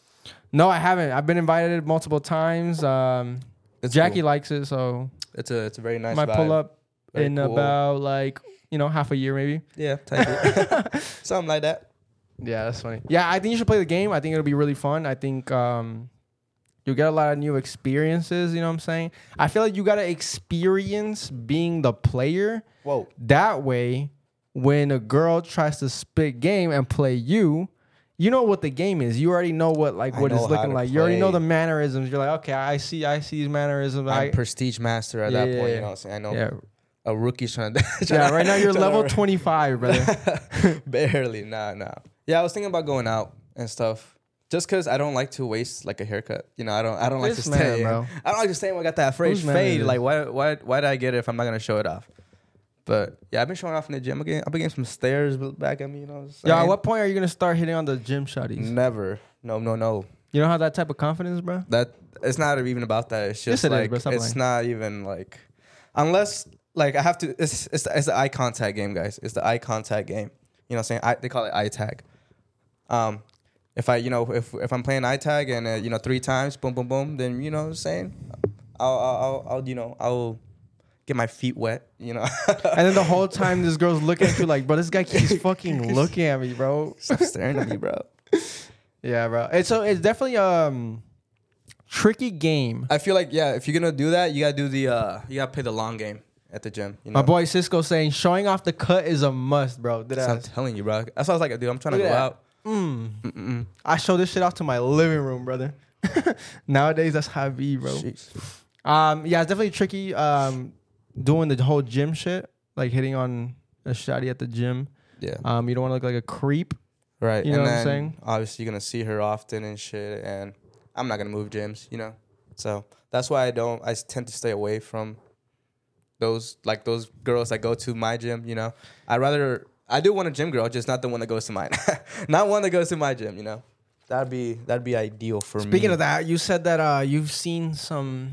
No, I haven't. I've been invited multiple times. Um, It's Jackie cool. likes it, so It's a it's a very nice. might vibe. pull up Very in cool. about like you know half a year maybe. Yeah, type it. Something like that. Yeah, that's funny. Yeah, I think you should play the game. I think it'll be really fun. I think um, you'll get a lot of new experiences. You know what I'm saying? I feel like you gotta experience being the player. Whoa. That way, when a girl tries to spit game and play you, you know what the game is. You already know what like I what it's know how looking to like. You already know play. the mannerisms. You're like, okay, I see, I see these mannerisms. I'm I, prestige master at Yeah, that yeah, point. yeah. You know what I'm saying? I know yeah, a rookie's trying to. yeah. Right now you're trying to- level twenty-five, brother. Barely. Nah, nah. Yeah, I was thinking about going out and stuff. Just cause I don't like to waste like a haircut, you know. I don't. I don't like This to man, stay. bro. I don't like to stay when I got that fresh Whose man fade. is Like, this? why? Why? Why did I get it if I'm not gonna show it off? But yeah, I've been showing off in the gym. I've been, I've been getting some stares back at me. You know. What I'm Yeah, at saying? what point are you gonna start hitting on the gym shotties? Never. No. No. No. You don't have that type of confidence, bro. That it's not even about that. It's Yes, just it is, like bro. Stop it's lying. not even like unless like I have to. It's it's it's the eye contact game, guys. It's the eye contact game. You know what I'm saying? I, they call it eye tag. Um, if I you know if if I'm playing eye tag and uh, you know three times, boom boom boom, then you know what I'm saying. I'll I'll, I'll, I'll you know I'll get my feet wet. You know. And then the whole time this girl's looking at you like, bro, this guy keeps fucking looking at me, bro. Stop staring at me, bro. Yeah, bro. It's so it's definitely um tricky game. I feel like yeah, if you're gonna do that, you gotta do the uh you gotta play the long game at the gym. You know? My boy Cisco saying showing off the cut is a must, bro. Did So I'm I? telling you, bro. That's why I was like, dude, I'm trying Look to go at out. Mm. Mm-mm. I show this shit off to my living room, brother. Nowadays, that's how it be, bro. Jeez. Um, yeah, it's definitely tricky. Um, doing the whole gym shit, like hitting on a shotty at the gym. Yeah. Um, you don't want to look like a creep. Right. You and know what I'm then saying? obviously you're gonna see her often and shit, and I'm not gonna move gyms, you know. So that's why I don't. I tend to stay away from those like those girls that go to my gym. You know, I rather I do want a gym girl, just not the one that goes to mine. Not one that goes to my gym. You know, that'd be that'd be ideal for me. Speaking of that, you said that uh, you've seen some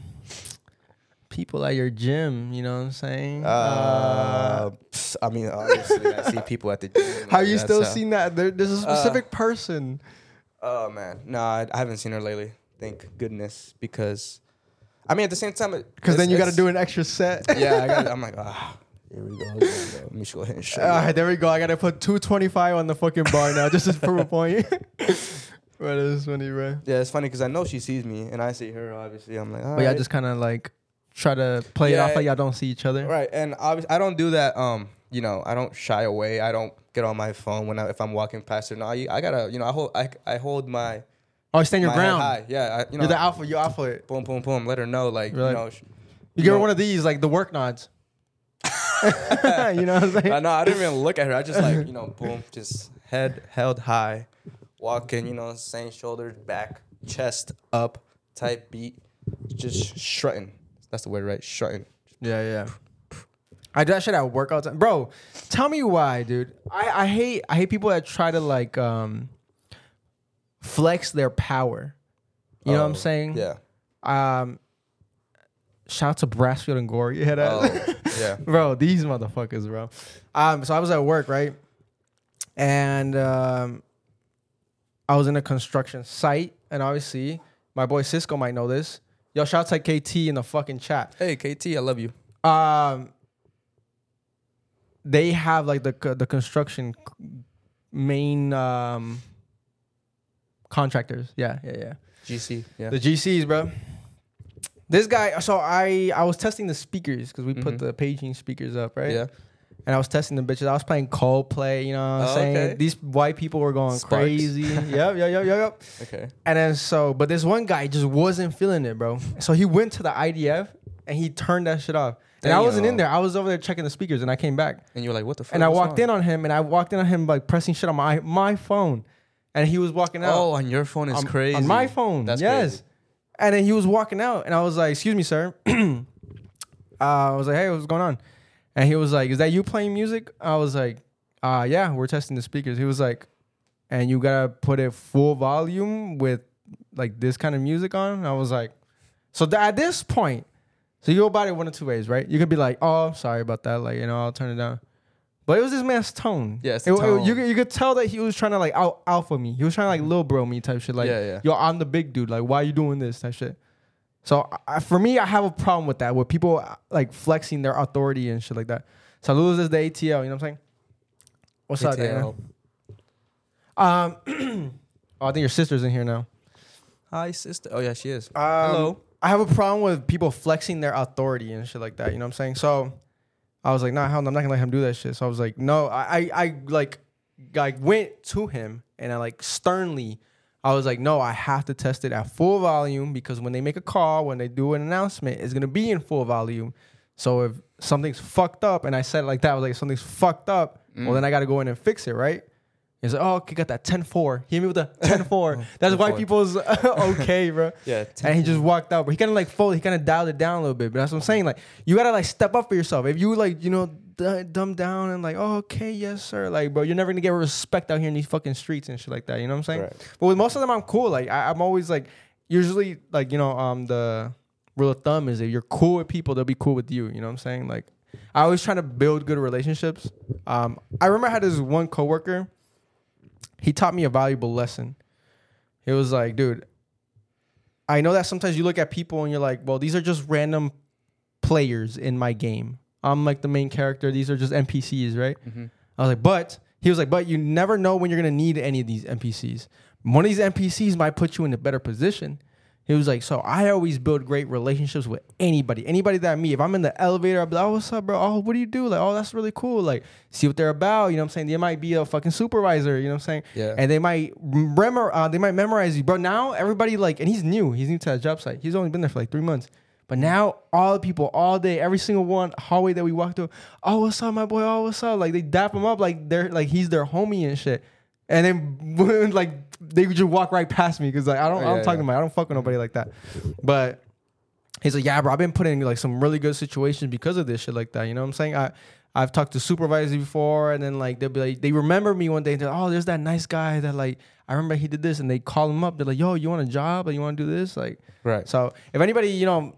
people at your gym. You know what I'm saying? Uh, pss, I mean, obviously, I see people at the gym. Have you That's still how- seen that? There, there's a specific person. Oh man, no, I, I haven't seen her lately. Thank goodness, because I mean, at the same time, Because then you got to it's- do an extra set. Yeah, I got. I'm like, ah, here we go. Here we go. Let me just go ahead and show you. All right, there we go. I got to put two twenty-five on the fucking bar now just to prove a point. But it's funny, bro. Yeah, it's funny because I know she sees me and I see her. Obviously, I'm like, all But yeah, right. just kind of like try to play it Yeah. off like y'all don't see each other. Right, and obviously, I don't do that. Um, you know, I don't shy away. I don't get on my phone when I, if I'm walking past her. No, I, I gotta, you know, I hold, I, I hold my, Oh, stand your my head ground. high. Yeah, I, you know, You're the alpha. You alpha it. boom, boom, boom. Let her know, like, Right. you know. sh- You give her know- one of these, like the work nods. You know what I'm saying? I know. I didn't even look at her. I just like, you know, boom, just head held high, walking. You know, same shoulders back, chest up, tight beat, just strutting. That's the word, right? Strutting. Yeah, yeah. I do that shit at work all the time, bro. Tell me why, dude. I, I hate I hate people that try to like um flex their power. You know what I'm Oh, saying? Yeah. Um, shout out to Brassfield and Gore. You hear that? Oh, yeah. Bro, these motherfuckers, bro. Um, so I was at work, right? And um, I was in a construction site, and obviously my boy Cisco might know this. Yo, shout out to K T in the fucking chat. Hey, K T, I love you. Um, they have like the the construction main um contractors. Yeah, yeah, yeah. G C. Yeah. The G Cs, bro. This guy. So I I was testing the speakers because we put Mhm. the paging speakers up, right? Yeah. And I was testing the bitches. I was playing Coldplay. You know what I'm Oh, saying? okay. These white people were going Sparks. crazy. yep, yep, yep, yep, yep. Okay. And then so, but this one guy just wasn't feeling it, bro. So he went to the I D F and he turned that shit off. And I wasn't in Damn. there. I was over there checking the speakers, and I came back. And you were like, what the fuck? And I What's walked wrong? in on him, and I walked in on him like pressing shit on my my phone, and he was walking out. Oh, on your phone is on, crazy. on my phone. That's yes. crazy. And then he was walking out, and I was like, "Excuse me, sir." uh, I was like, "Hey, what's going on?" And he was like, "Is that you playing music?" I was like, uh, "Yeah, we're testing the speakers." He was like, "And you gotta put it full volume with like this kind of music on?" And I was like, "So th- at this point." So you go about it one of two ways, right? You could be like, "Oh, sorry about that," like, you know, I'll turn it down. But it was this man's tone. Yeah, it's It- the it- tone. you, could- you could tell that he was trying to like out alpha me. He was trying to like little bro me type shit. Like, Yeah, yeah. yo, I'm the big dude. Like, why are you doing this type shit? So I, for me, I have a problem with that, with people uh, like flexing their authority and shit like that. Saludos is the A T L. You know what I'm saying? What's up, A T L. Dana? Um, oh, I think your sister's in here now. Hi, sister. Oh, yeah, she is. Um, Hello. I have a problem with people flexing their authority and shit like that. You know what I'm saying? So I was like, nah, hell no, I'm not gonna let him do that shit. So I was like, no, I, I, I like, I went to him and I like sternly, I was like, no, I have to test it at full volume because when they make a call, when they do an announcement, it's gonna be in full volume. So if something's fucked up, and I said it like that, I was like, something's fucked up, well then I gotta go in and fix it, right? He's like, oh, okay, got that ten four. Hit me with a ten four. That's white people's okay, bro. Yeah. And he just walked out, but he kind of like folded, he kind of dialed it down a little bit. But that's what I'm saying. Like, you gotta like step up for yourself. If you like, you know, d- dumb down and like, oh, okay, yes, sir. Like, bro, you're never gonna get respect out here in these fucking streets and shit like that. You know what I'm saying? Right. But with most of them, I'm cool. Like, I, I'm always like, usually, like, you know, um, the rule of thumb is if you're cool with people, they'll be cool with you. You know what I'm saying? Like, I always try to build good relationships. Um, I remember I had this one coworker. He taught me a valuable lesson. It was like, dude, I know that sometimes you look at people and you're like, well, these are just random players in my game. I'm like the main character. These are just N P Cs, right? Mm-hmm. I was like, but he was like, but you never know when you're gonna need any of these N P Cs. One of these N P Cs might put you in a better position. He was like, so I always build great relationships with anybody, anybody that I meet. If I'm in the elevator, I'll be like, oh, what's up, bro? Oh, what do you do? Like, oh, that's really cool. Like, see what they're about. You know what I'm saying? They might be a fucking supervisor. You know what I'm saying? Yeah. And they might remember, uh, they might memorize you, bro. Now everybody like, and he's new. He's new to that job site. He's only been there for like three months. But now all the people, all day, every single one hallway that we walk through, oh, what's up, my boy? Oh, what's up? Like, they dap him up like they're like he's their homie and shit. And then like they would just walk right past me because like I don't, Oh, yeah, I'm talking yeah. about, I don't fuck with nobody like that. But he's like, yeah, bro, I've been put in like some really good situations because of this shit like that. You know what I'm saying? I I've talked to supervisors before, and then like they'll be like, they remember me one day. And they're like, oh, there's that nice guy that like I remember he did this, and they call him up. They're like, yo, you want a job? Like, you want to do this? Like, Right. so if anybody, you know,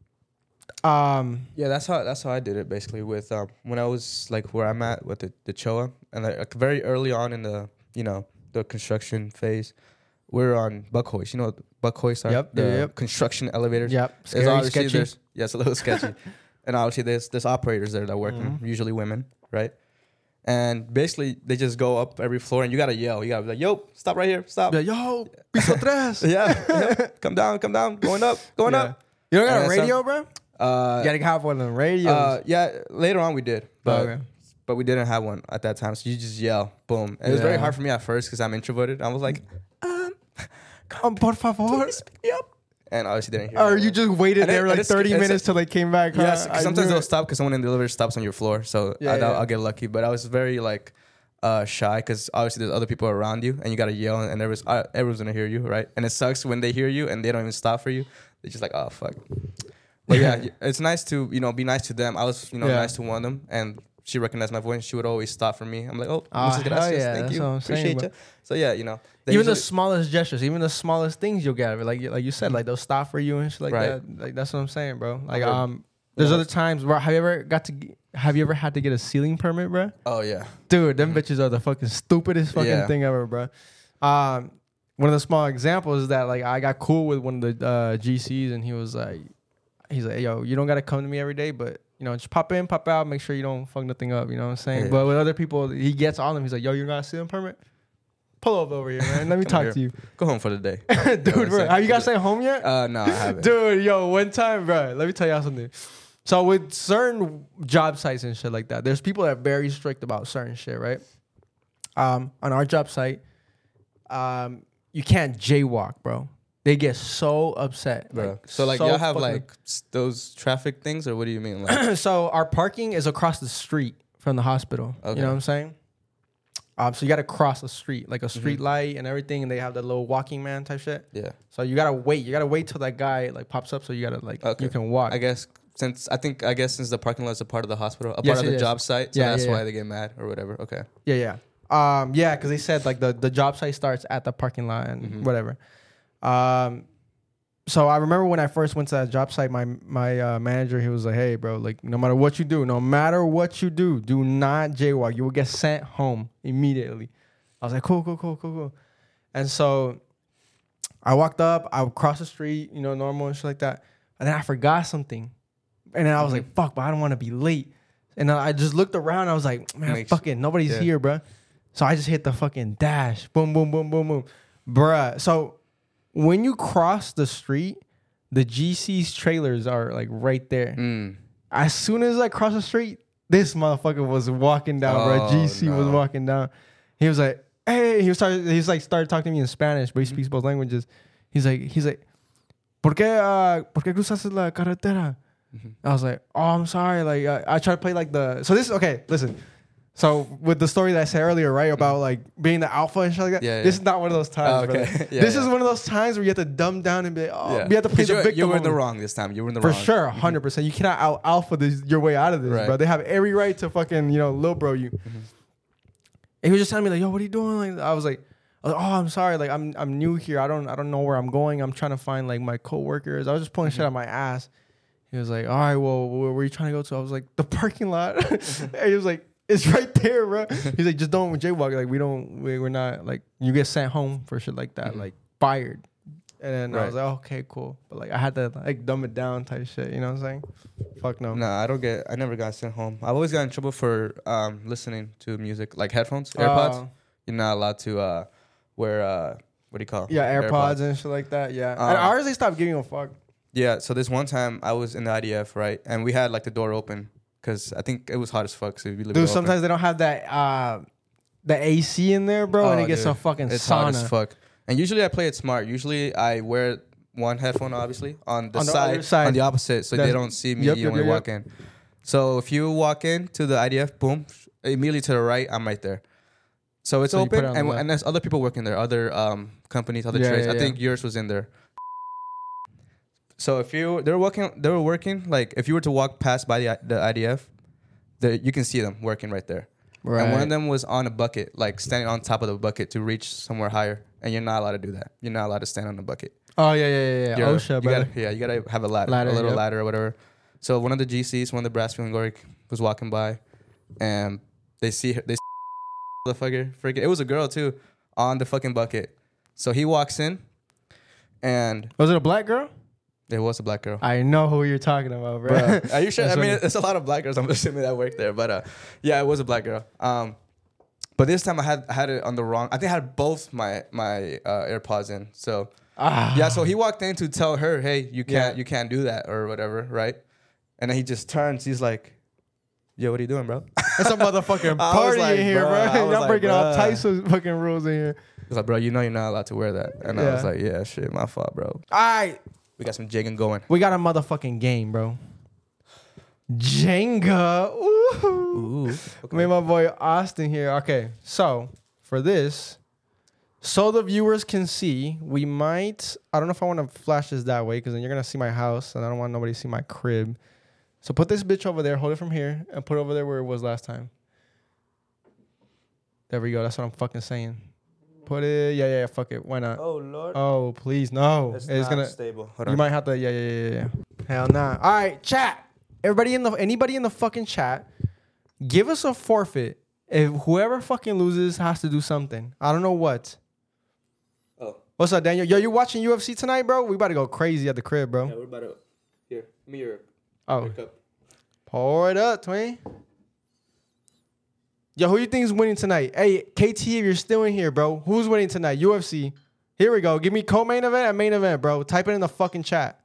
um, Yeah, that's how that's how I did it basically with um when I was like where I'm at with the, the C H O A and like very early on in the you know the construction phase, we're on buck hoist. You know what buck hoist are? Yep, The yep. construction elevators. Yep. There's Scary, obviously sketchy. there's yeah, it's a little sketchy. And obviously there's there's operators there that work, Mhm. usually women, right? And basically they just go up every floor and you gotta yell. You gotta be like, yo, stop right here, stop. Be like, yo, piso tres. yeah, yeah. Come down, come down, going up, going Yeah. up. You don't got And a then radio, some- bro? Uh, You gotta have one of them radios. uh, yeah, later on we did, but Okay. but we didn't have one at that time. So you just yell, boom. And it was very Yeah. hard for me at first because I'm introverted. I was like, um, Come, por favor. yep. And obviously didn't hear. Or me. you just waited And it- there and like it's- thirty it's- minutes till they came back. huh? Yes, 'cause I sometimes knew they'll it. stop because someone in the elevator stops on your floor. So Yeah, I, yeah. I'll get lucky. But I was very like uh, shy because obviously there's other people around you and you gotta yell and everyone's uh, everyone's gonna hear you, right? And it sucks when they hear you and they don't even stop for you. They're just like, oh fuck. But yeah, it's nice to you know be nice to them. I was you know Yeah. nice to one of them and. She recognized my voice. She would always stop for me. I'm like, oh, Ah, muchas hell gracias. yeah, Thank that's you. what I'm saying, Appreciate bro. you. So yeah, you know, they Even the usually- smallest gestures, even the smallest things you'll get, like like you said, like they'll stop for you and shit like Right. that. Like that's what I'm saying, bro. Like Okay. um, there's Yeah. other times where have you ever got to g- have you ever had to get a ceiling permit, bro? oh yeah, Dude, them bitches are the fucking stupidest fucking Yeah. thing ever, bro. Um, one of the small examples is that like I got cool with one of the uh, G Cs and he was like, he's like, yo, you don't gotta come to me every day, but you know, just pop in, pop out, make sure you don't fuck nothing up. You know what I'm saying? Yeah. But with other people, he gets on them. He's like, yo, you got a ceiling permit? Pull over over here, man. Let me Come talk here. to you, go home for the day. dude. Bro, say- have you guys stayed home yet? Uh, no, I haven't. Dude, yo, one time, bro, let me tell y'all something. So with certain job sites and shit like that, there's people that are very strict about certain shit, right? Um, on our job site, um, you can't jaywalk, bro. They get so upset. Bro. So like so y'all have fucking- like s- those traffic things or what do you mean? Like so our parking is across the street from the hospital. Okay. You know what I'm saying? Um, so you got to cross a street, like a Mm-hmm. street light and everything, and they have that little walking man type shit. yeah. So you gotta wait. You gotta wait till that guy like pops up, so you gotta like Okay. you can walk. I guess since I think I guess since the parking lot is a part of the hospital, a Yes, part of it the is. job site, so Yeah, that's yeah, why yeah. they get mad or whatever. Okay. Yeah, yeah. Um, yeah, because they said like the, the job site starts at the parking lot and Mhm. whatever. Um, so I remember when I first went to that job site, my my uh, manager, he was like, "Hey, bro, like no matter what you do, no matter what you do, do not jaywalk. You will get sent home immediately." I was like, "Cool, cool, cool, cool, cool." And so I walked up, I would cross the street, you know, normal and shit like that, and then I forgot something, and then I was Mhm. like, "Fuck," but I don't want to be late. And I just looked around. I was like, "Man, Makes- fucking nobody's yeah. here, bro." So I just hit the fucking dash. Boom, boom, boom, boom, boom. Bruh. So when you cross the street, the G C's trailers are like right there. Mm. As soon as I crossed the street, this motherfucker was walking down, bro. Oh, G C was no. walking down. He was like, hey, he was started, he was like started talking to me in Spanish, Mm-hmm. but he speaks both languages. He's like, he's like, ¿Por qué, uh, ¿por qué cruzaste la carretera? Mhm. I was like, oh, I'm sorry. Like, I, I try to play like the. So this is okay. Listen. So with the story that I said earlier, right, about like being the alpha and shit like that. Yeah, this yeah. is not one of those times. Oh, okay. brother. Yeah, this yeah. is one of those times where you have to dumb down and be like, oh, Yeah. you have to play 'Cause the you, victim. you were in the moment. wrong this time. You were in the For wrong. sure, one hundred percent. You cannot out alpha this, your way out of this, Right. bro. They have every right to fucking, you know, lil bro you. Mm-hmm. And he was just telling me like, yo, what are you doing? Like, I was like, I was like, oh, I'm sorry. Like, I'm I'm new here. I don't I don't know where I'm going. I'm trying to find like my coworkers. I was just pulling Mm-hmm. shit out my ass. He was like, all right, well, where, where are you trying to go to? I was like, the parking lot. Mm-hmm. And he was like, it's right there, bro. He's like, just don't jaywalk. Like, we don't, we, we're not like, you get sent home for shit like that, Mhm. like fired. And then I Right. was like, okay, cool. But like, I had to like dumb it down type shit. You know what I'm saying? Fuck no. No, I don't get. I never got sent home. I've always got in trouble for um, listening to music, like headphones, AirPods. Uh, You're not allowed to uh, wear uh, what do you call? it? yeah, AirPods, and shit like that. Yeah. Um, and ours, they stopped giving a fuck. Yeah. So this one time I was in the I D F, right, and we had like the door open because I think it was hot as fuck. So we leave it Dude, open. sometimes they don't have that uh, the A C in there, bro, and Oh, it gets dude. a fucking It's hot sauna. as fuck. And usually I play it smart. Usually I wear one headphone, obviously, on the, On the side, other side. on the opposite, so they That's- don't see me yep, when yep, we yep, walk in. So if you walk in to the I D F, boom, immediately to the right, I'm right there. So it's So you put open, it on and, the left. and there's other people working there, other um, companies, other Yeah, trades. yeah, I yeah. think yours was in there. So if you they were working, they were working like if you were to walk past by the the I D F, the, you can see them working right there. Right. And one of them was on a bucket, like standing on top of the bucket to reach somewhere higher. And you're not allowed to do that. You're not allowed to stand on the bucket. Oh yeah, yeah, yeah, yeah. You're- OSHA, you brother. gotta, yeah, you gotta have a ladder, Ladder, a little yep. ladder or whatever. So one of the G Cs, one of the brass feeling Goric was walking by, and they see her, they see the fucker freaking. It was a girl too, on the fucking bucket. So he walks in, and Was it a black girl? there was a black girl. I know who you're talking about, bro. Bruh, are you sure? I That's mean, funny. it's a lot of black girls. I'm assuming that work there, but uh, yeah, it was a black girl. Um, but this time I had I had it on the wrong. I think I had both my my uh, AirPods in. So Ah. yeah, so he walked in to tell her, hey, you can't Yeah. you can't do that or whatever, right? And then he just turns. He's like, yo, what are you doing, bro? It's a motherfucking I was party like, in here, bruh, bro. I was Y'all like, breaking all bruh. types of fucking rules in here. He's like, bro, you know you're not allowed to wear that. And I Yeah. was like, yeah, shit, my fault, bro. All right. We got some jigging going. We got a motherfucking game, bro. Jenga. Ooh. Ooh. Me and my boy Austin here. Okay, so for this, so the viewers can see, we might, I don't know if I want to flash this that way because then you're going to see my house and I don't want nobody to see my crib. So put this bitch over there, hold it from here, and put it over there where it was last time. There we go. That's what I'm fucking saying. Put it, yeah, yeah, yeah, fuck it. Why not? Oh, Lord. Oh, please, no. It's, gonna. stable. Hold You might have to, yeah, yeah, yeah, yeah. Hell nah. All right, chat. Everybody in the, anybody in the fucking chat, give us a forfeit. If whoever fucking loses has to do something. I don't know what. Oh. What's up, Daniel? Yo, you watching U F C tonight, bro? We about to go crazy at the crib, bro. Yeah, we're about to. Here, give me your Oh, cup. pour it up, twin. Yo, who you think is winning tonight? Hey, K T, if you're still in here, bro, who's winning tonight? U F C. Here we go. Give me co-main event and main event, bro. Type it in the fucking chat.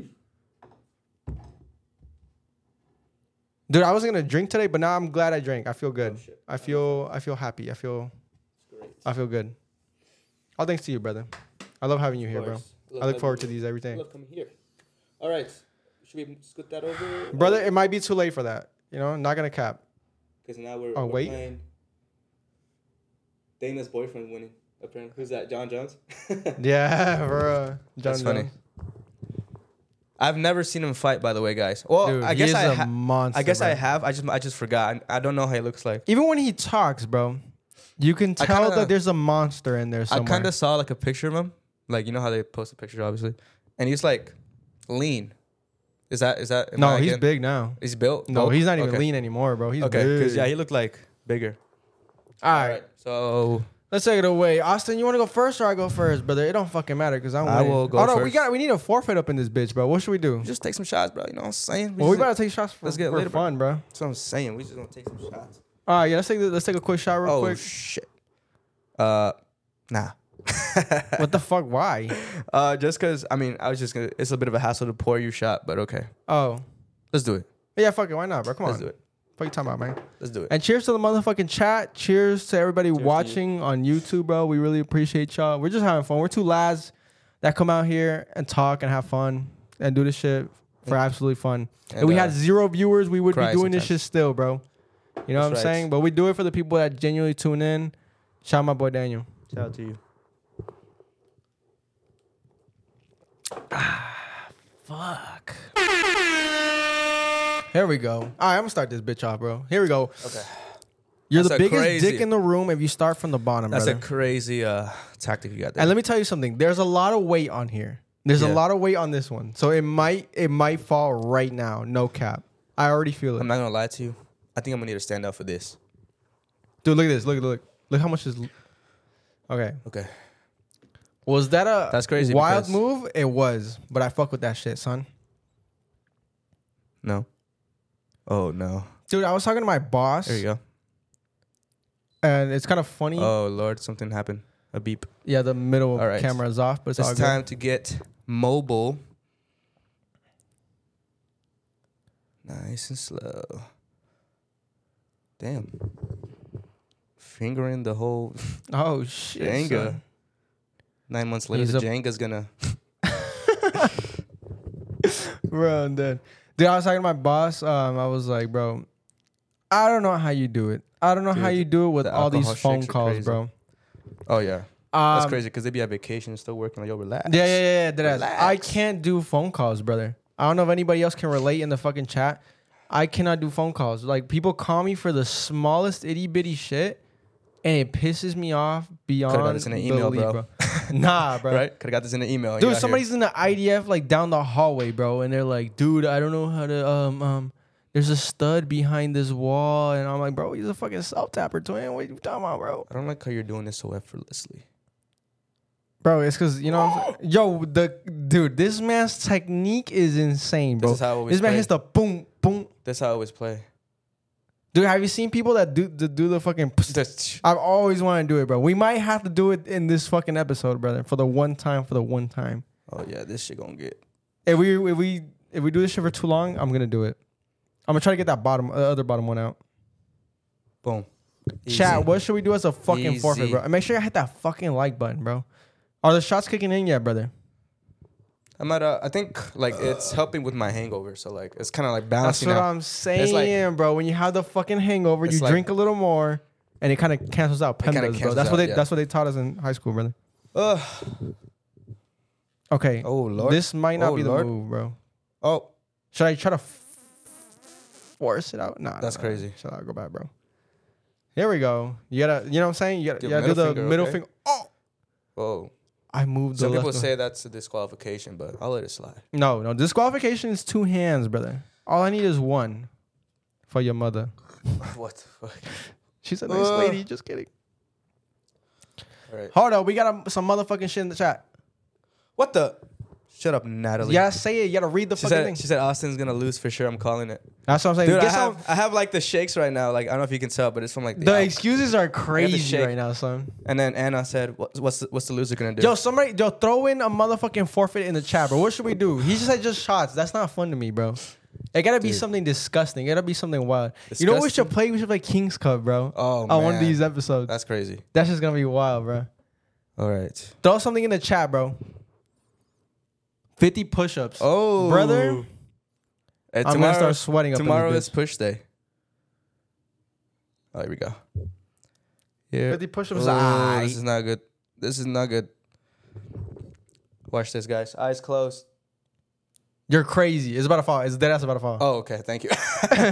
Dude, I wasn't gonna drink today, but now I'm glad I drank. I feel good. Oh, shit. I feel I feel happy. I feel Great. I feel good. All thanks to you, brother. I love having you here, bro. I look forward to these every day. Love coming here. All right. Should we scoot that over? Brother, it might be too late for that. You know, not gonna cap. Because now we're, Oh, we're wait. playing Dana's boyfriend winning. Apparently, who's that? John Jones. Yeah, bro. John That's funny. Jones. I've never seen him fight, by the way, guys. Well, Dude, I he guess is I, a ha- monster. I guess bro. I have. I just, I just forgot. I, I don't know how he looks like. Even when he talks, bro, you can I tell kinda- that there's a monster in there somewhere. I kind of saw like a picture of him, like you know how they post a picture, obviously, and he's like lean. Is that is that? am no, I he's again? big now. He's built. No, Built? he's not even Okay. lean anymore, bro. He's Okay, big. because yeah, he looked like bigger. All right, So let's take it away. Austin, you want to go first or I go first, brother? It don't fucking matter because I'm. I winning. will go Oh no, we first. got we need a forfeit up in this bitch, bro. What should we do? just take some shots, bro. You know what I'm saying? Well, we just- about to take shots for, let's get for lit, bro. fun, bro. That's what I'm saying. We just gonna take some shots. All right, yeah, let's take the, let's take a quick shot real Oh quick. shit. Uh, nah. What the fuck? Why? Uh, just cause I mean I was just gonna. It's a bit of a hassle to pour you shot, but okay. Oh, Let's do it. yeah, fuck it. Why not, bro? Come on. Let's do it. What you talking about, man? Let's do it. And cheers to the motherfucking chat. Cheers to everybody to watching on YouTube, bro. We really appreciate y'all. We're just having fun. We're two lads that come out here and talk and have fun and do this shit for Yeah. absolutely fun. And, if we uh, had zero viewers, we would be cry doing this sometimes. shit still, bro. You know what I'm That's right. saying? But we do it for the people that genuinely tune in. Shout out my boy Daniel. Shout out to you. Fuck. Here we go. All right, I'm gonna start this bitch off, bro. Here we go. Okay. You're That's the a biggest crazy- dick in the room if you start from the bottom, That's brother. a crazy uh tactic you got there. And let me tell you something. There's a lot of weight on here. There's a Yeah. lot of weight on this one. So it might it might fall right now. No cap. I already feel it. I'm not gonna lie to you. I think I'm gonna need to stand up for this. Dude, look at this. Look, look. Look how much is Okay. Okay. Was that a That's crazy wild because- move? It was. But I fuck with that shit, son. No. Oh no. Dude, I was talking to my boss. There you go. And it's kind of funny. Oh Lord, something happened. A beep. Yeah, the middle All right. camera is off, but it's, It's all time good. to get mobile. Nice and slow. Damn. Fingering the whole Oh shit. Jenga. son. Nine months later, He's the a- Jenga's gonna. Bro, I'm dead. Dude, I was talking to my boss. Um, I was like, bro, I don't know how you do it. I don't know how Dude, you do it with the all these alcohol phone shakes are calls, crazy. bro. Oh yeah, Um, that's crazy because they be at vacation and still working. Like, yo, relax. Yeah, yeah, yeah. yeah dead ass. Relax. I can't do phone calls, brother. I don't know if anybody else can relate in the fucking chat. I cannot do phone calls. Like, people call me for the smallest itty bitty shit, and it pisses me off beyond Could've got this in an email, belief, bro. Nah, bro. Right? Could have got this in an email. You Dude, out here. somebody's in the I D F like down the hallway, bro, and they're like, "Dude, I don't know how to um um." There's a stud behind this wall, and I'm like, "Bro, he's a fucking self tapper, twin. What are you talking about, bro?" I don't like how you're doing this so effortlessly. Bro, it's because, you know, what I'm saying? Yo, the dude, this man's technique is insane, bro. This is how I always This man play. hits the boom, boom. That's how I always play. Dude, have you seen people that do the, do the fucking... That's- I've always wanted to do it, bro. We might have to do it in this fucking episode, brother. For the one time, for the one time. Oh yeah, this shit gonna get. If we if we if we do this shit for too long, I'm gonna do it. I'm gonna try to get that bottom, uh, other bottom one out. Boom. Easy. Chat, what should we do as a fucking Easy. forfeit, bro? And make sure you hit that fucking like button, bro. Are the shots kicking in yet, brother? I'm at. Uh, I think like it's helping with my hangover, so like it's kind of like That's balancing what out. I'm saying, like- bro. When you have the fucking hangover, you It's like- drink a little more, and it kind of cancels out. Pen kinda does, bro. cancels That's what out, they. yeah. That's what they taught us in high school, brother. Ugh. Okay. Oh lord. This might not Oh, be the Lord. move, bro. Oh, Should I try to f- force it out? Nah, That's nah, nah. crazy. Should I go back, bro? Here we go. You gotta, you know what I'm saying? You gotta, Your you gotta do middle the finger, middle okay? finger. Oh, whoa. I moved the Some left people one. say that's a disqualification, but I'll let it slide. No, no. Disqualification is two hands, brother. All I need is one for your mother. What the fuck? She's a nice Uh. lady. Just kidding. All right. Hold up. We got a, some motherfucking shit in the chat. What the? Shut up, Natalie. You gotta say it. You gotta read the She fucking said, thing. she said Austin's gonna lose for sure. I'm calling it. That's what I'm saying. Dude, I Get some- have, I have like the shakes right now. Like I don't know if you can tell, but it's from like the, the out- excuses are crazy shake. right now, son. And then Anna said, "What's what's the, what's the loser gonna do?" Yo, somebody, yo, throw in a motherfucking forfeit in the chat, bro. What should we do? He just said just shots. That's not fun to me, bro. It gotta be Dude. something disgusting. It gotta be something wild. You know what we should Disgusting? play? We should play King's Cup, bro. Oh, On one of man. these episodes. That's crazy. That's just gonna be wild, bro. All right. Throw something in the chat, bro. fifty push-ups. Oh, brother. Hey, I'm gonna start sweating up in this Tomorrow bitch. is push day. Oh, here we go. Here. fifty push-ups. Ooh, Ah, this is not good. This is not good. Watch this, guys. Eyes closed. you're crazy. It's about to fall. It's dead ass about to fall. Oh, okay. Thank you.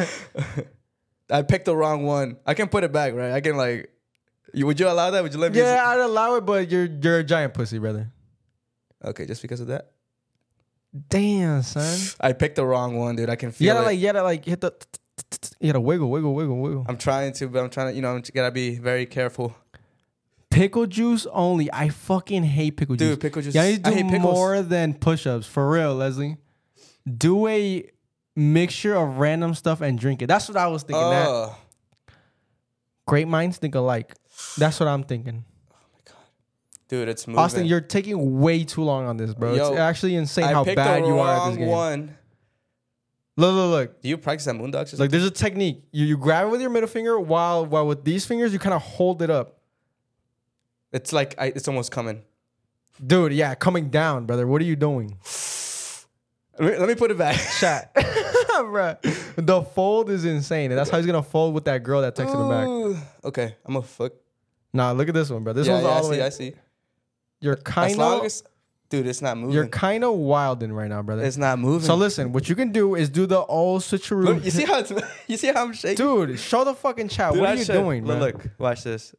I picked the wrong one. I can put it back, right? I can like. You, would you allow that? Would you let me? yeah, I'd allow it, but you're you're a giant pussy, brother. Okay, just because of that. Damn, son. I picked the wrong one, dude. I can feel You gotta it. like, you gotta like hit the. You gotta wiggle, wiggle, wiggle, wiggle. I'm trying to, but I'm trying to. You know, I'm gotta be very careful. Pickle juice only. I fucking hate pickle juice. Dude, pickle juice. Y'all need to I do hate pickles. more than push-ups. For real, Leslie. Do a mixture of random stuff and drink it. That's what I was thinking. That Oh, great minds think alike. That's what I'm thinking. dude, it's moving. Austin, you're taking way too long on this, bro. Yo, it's actually insane I how picked bad the you are at wrong this game. one. Look, look, look. Do you practice at Moondogs? or Like, there's a technique. You you grab it with your middle finger while while with these fingers you kind of hold it up. It's like I, it's almost coming. Dude, yeah, coming down, brother. What are you doing? Let me, let me put it back. Chat. Bruh. The fold is insane. And that's how he's gonna fold with that girl that texted him back. Ooh. Okay, I'm a fuck. Nah, look at this one, bro. This yeah, one's yeah, all I the see. way. I see. You're As kind long of as, dude, it's not moving. you're kind of wilding right now, brother. it's not moving. So listen, what you can do is do the old switcheroo. Look, you see how it's, you see how I'm shaking. Dude, show the fucking chat. Dude, what I are you should- doing, look, bro? look, watch this.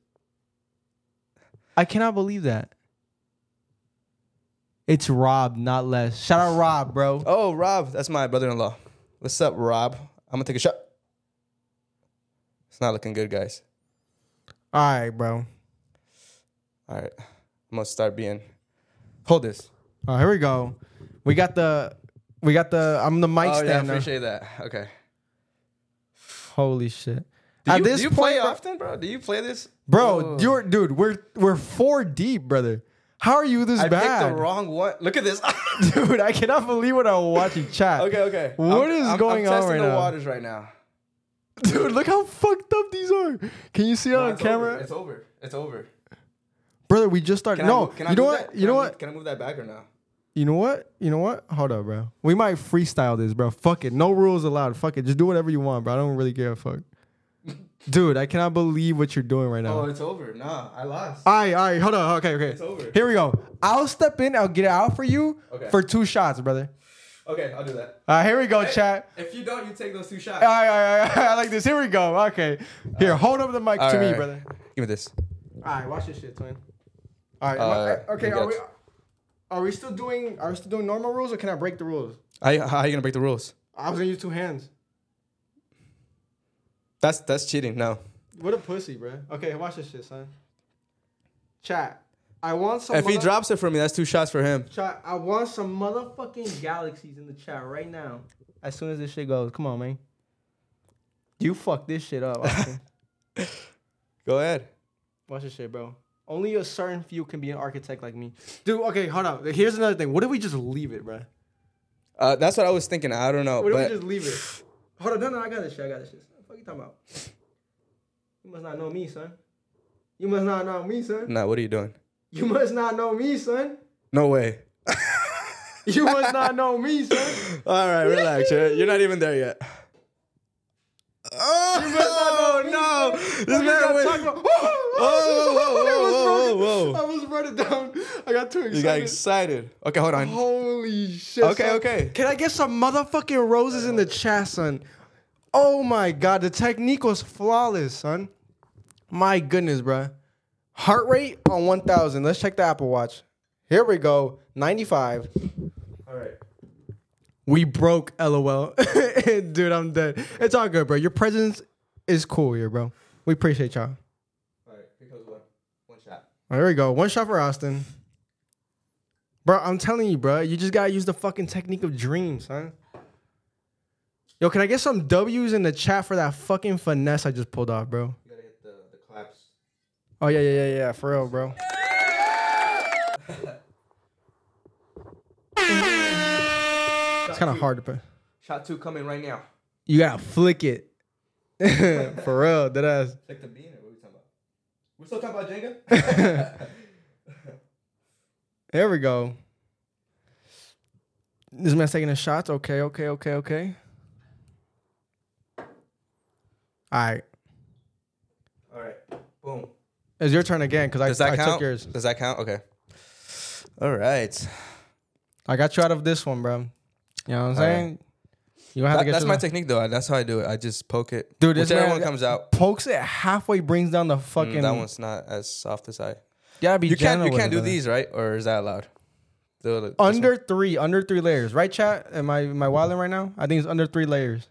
I cannot believe that. It's Rob, not less. Shout out Rob, bro. Oh, Rob, that's my brother-in-law. What's up, Rob? I'm gonna take a shot. It's not looking good, guys. All right, bro. All right, I'm gonna start being. Hold this. Oh, here we go. We got the, we got the. I'm the mic Oh yeah, I stand now. appreciate that. Okay. Holy shit. Do At you, this do you point, play bro- often, bro? Do you play this, Bro, Oh. you're dude. We're we're four deep, brother. How are you this I bad? picked the wrong one. Look at this. Dude, I cannot believe what I'm watching. Chat. okay, okay. What I'm, is I'm, going I'm on testing right the now? waters right now. Dude, look how fucked up these are. Can you see it No, on it's camera? Over. It's over. It's over. Brother, we just started. Can no, I, move- can I you know move what? that? You Can know I what? Move, can I move that back or no? You know what? You know what? Hold up, bro. We might freestyle this, bro. Fuck it. No rules allowed. Fuck it. Just do whatever you want, bro. I don't really give a fuck. Dude, I cannot believe what you're doing right now. Oh, it's over. Nah, I lost. All right, all right. Hold on. Okay, okay. It's over. Here we go. I'll step in. I'll get it out for you Okay. for two shots, brother. Okay, I'll do that. All right, here we go, chat. If you don't, you take those two shots. All right, all right, all right. I like this. Here we go. Okay. Here, hold up the mic All to me, right. brother. Give me this. All right, watch this shit, twin. All right. Uh, am I- okay, you are got we you. are we still doing are we still doing normal rules or can I break the rules? How, you- how are you gonna break the rules? I was gonna use two hands. That's that's cheating. No. What a pussy, bro. Okay, watch this shit, son. Chat. I want some. If he mother- drops it for me, that's two shots for him. Chat, I want some motherfucking galaxies in the chat right now. As soon as this shit goes, come on, man. You fuck this shit up. Austin. Go ahead. Watch this shit, bro. Only a certain few can be an architect like me, dude. Okay, hold on. Here's another thing. What if we just leave it, bro? Uh, that's what I was thinking. I don't know. What if but we just leave it? Hold on, no, no, I got this shit. I got this shit. What the fuck you talking about? You must not know me, son. You must not know me, son. Nah, what are you doing? You must not know me, son. No way. You must not know me, son. All right, relax. You're, you're not even there yet. Oh, no. This man went. About- Whoa, whoa, whoa, whoa, whoa, I almost wrote it down. I got too excited. You got excited. Okay, hold on. Holy shit. Okay, son. okay. Can I get some motherfucking roses in the chat, son? Oh my god, the technique was flawless, son. My goodness, bruh. Heart rate on one thousand. Let's check the Apple Watch. Here we go. ninety-five. All right. We broke, LOL. Dude, I'm dead. It's all good, bro. Your presence is cool here, bro. We appreciate y'all. All right, here goes one. One shot. There we go. One shot for Austin. Bro, I'm telling you, bro. You just gotta use the fucking technique of dreams, son. Yo, can I get some W's in the chat for that fucking finesse I just pulled off, bro? You gotta hit the, the claps. Oh, yeah, yeah, yeah, yeah. For real, bro. It's kind of hard to put. Shot two coming right now. You gotta flick it. For real, that ass. Check the bean or what are we talking about? We're still talking about Jenga? There we go. This man's taking a shot. Okay, okay, okay, okay. All right. All right. Boom. It's your turn again because I, Does that I count? took yours. Does that count? Okay. All right. I got you out of this one, bro. You know what I'm All saying? right. You don't have That- to get that's your- my technique, though. That's how I do it. I just poke it. Dude, this Whichever man one comes out. Pokes it halfway, brings down the fucking. Mm, that one's not as soft as I. You gotta be You can't. gentle You with can't it, do brother. these, right? Or is that allowed? The- this Under one? three, under three layers, right, chat? Am I am I wilding right now? I think it's under three layers.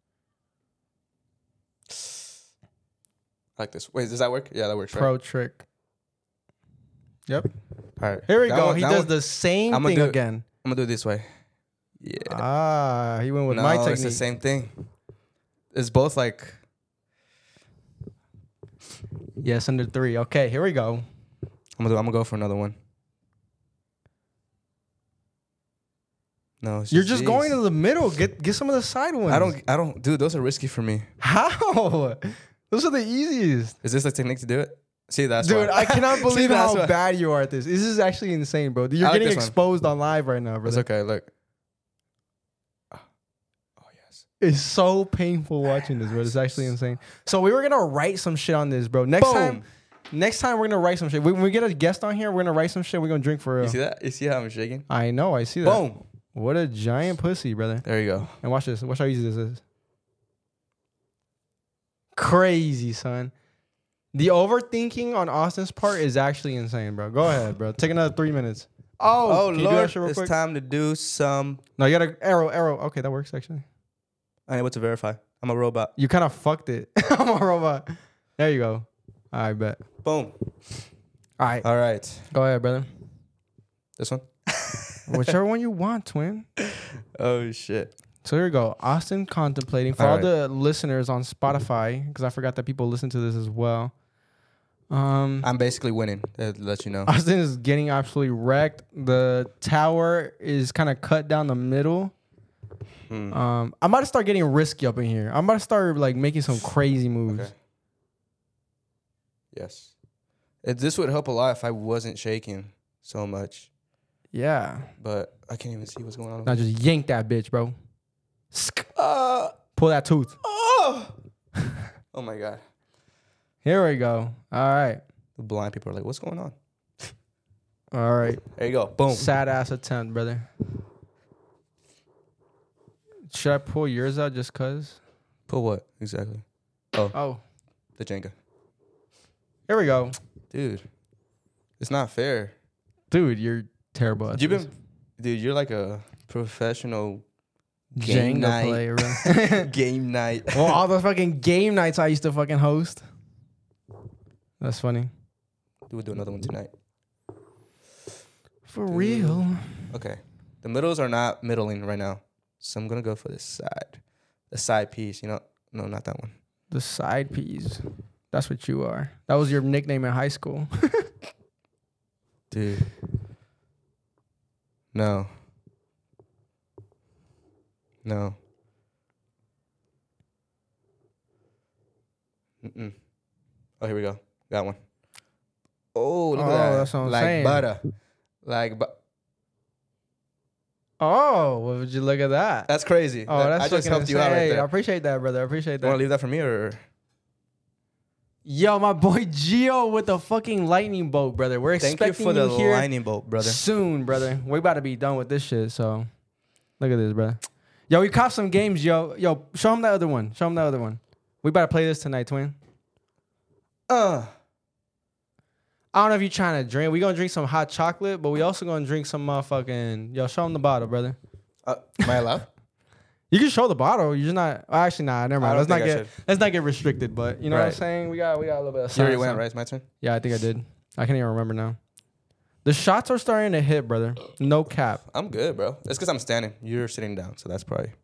I like this. Wait, does that work? Yeah, that works. Pro Right. trick. Yep. All right. Here we That go. one- he that does one- the same I'ma thing do it. again. I'm gonna do it this way. Yeah. Ah, he went with no, my it's technique. the same thing. It's both like. Yes, under three. Okay, here we go. I'm gonna do. I'm gonna go for another one. No, it's You're just these. going to the middle. Get get some of the side ones. I don't. I don't. Dude, those are risky for me. How? Those are the easiest. Is this the technique to do it? See, that's Dude, why. I cannot See, believe that's how why. bad you are at this. This is actually insane, bro. You're I like getting this one. exposed on live right now, bro. It's okay. Look. Oh yes. It's so painful watching this, bro. It's actually insane. So we were gonna write some shit on this, bro. Next Boom. time, next time we're gonna write some shit. When we get a guest on here, we're gonna write some shit. We're gonna drink for real. You see that? You see how I'm shaking? I know. I see that. Boom. What a giant pussy, brother. There you go. And watch this. Watch how easy this is. Crazy, son. The overthinking on Austin's part is actually insane, bro. Go ahead, bro. Take another three minutes. Oh, Oh can you do that Lord, shit real it's quick? time to do some. No, you gotta arrow, arrow. Okay, that works actually. I need what to verify. I'm a robot. You kind of fucked it. I'm a robot. There you go. I bet. Boom. All right, All right. go ahead, brother. This one. Whichever one you want, twin. Oh shit. So here we go. Austin contemplating for All all right. the listeners on Spotify, because I forgot that people listen to this as well. Um, I'm basically winning. To let you know. Austin is getting absolutely wrecked. The tower is kind of cut down the middle. Hmm. Um, I'm about to start getting risky up in here. I'm about to start like making some crazy moves. Okay. Yes. It, this would help a lot if I wasn't shaking so much, Yeah. but I can't even see what's going on. Now just yank that bitch, bro. Sk- Uh, Pull that tooth. oh. Oh my god. Here we go. All right. The blind people are like, what's going on? All right. There you go. Boom. Sad ass attempt, brother. Should I pull yours out just cause? Pull what exactly? Oh, The Jenga. here we go. Dude, it's not fair. Dude, you're terrible at You've this. been, dude, you're like a professional game Jenga night. player, bro. game night. Well, all the fucking game nights I used to fucking host. That's funny. We'll do another one tonight. For real. Okay. The middles are not middling right now. So I'm going to go for this side. The side piece, you know? No, not that one. The side piece. That's what you are. That was your nickname in high school. Dude. No. No. Mm-mm. Oh, here we go. Got one. Oh, look Oh, at that. that's what I'm like saying. butter. Like butter. Oh, what would you look at that? That's crazy. Oh, That- that's I just fucking helped you out right insane. I there. appreciate that, brother. I appreciate You want to that. leave that for me or? Yo, my boy Gio with the fucking lightning bolt, brother. We're Thank you expecting for the here lightning bolt, brother. soon, brother. We about to be done with this shit. So, look at this, brother. Yo, we caught some games, yo. Yo, show him that other one. Show him that other one. We about to play this tonight, twin. Uh. I don't know if you're trying to drink. We gonna drink some hot chocolate, but we also gonna drink some motherfucking. Yo, show him the bottle, brother. uh am I allowed? You can show the bottle. You're just not. Oh, actually, nah. Never I mind. don't Let's not think I get. should. Let's not get restricted. But you know what I'm Right. saying. We got. We got a little bit of. You already science went, on- right? It's my turn? Yeah, I think I did. I can't even remember now. The shots are starting to hit, brother. No cap. I'm good, bro. It's because I'm standing. You're sitting down, so that's probably.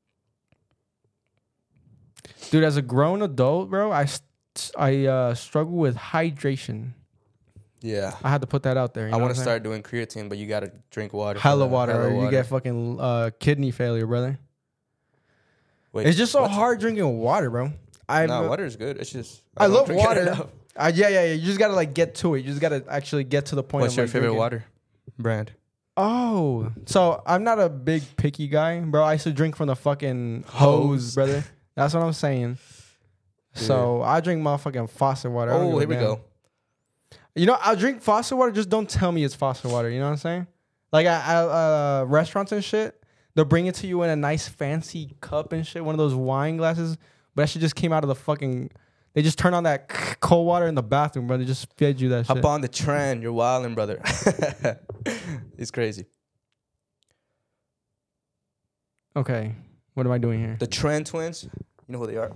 Dude, as a grown adult, bro, I, st- I uh, struggle with hydration. Yeah. I had to put that out there. You I know want what to I'm start doing creatine, but you got to drink water. saying? for Hella that. water, Hella or you water. get fucking uh, kidney failure, brother. Wait, It's just so what? hard drinking water, bro. I No, water is good. It's just. I don't love drink it water. enough. I, yeah, yeah, yeah. You just gotta like get to it. You just gotta actually get to the point. What's of, your like, favorite drinking. water brand? Oh, so I'm not a big picky guy, bro. I used to drink from the fucking hose, Hose. brother. That's what I'm saying. So I drink motherfucking faucet water. I don't Oh, give a here we damn. go. You know, I'll drink faucet water. Just don't tell me it's faucet water. You know what I'm saying? Like at, at uh, restaurants and shit, they'll bring it to you in a nice fancy cup and shit, one of those wine glasses. But that shit just came out of the fucking. They just turn on that cold water in the bathroom, bro. They just fed you that shit. Up on the trend. You're wildin', brother. It's crazy. Okay, what am I doing here? The Trend Twins. You know who they are?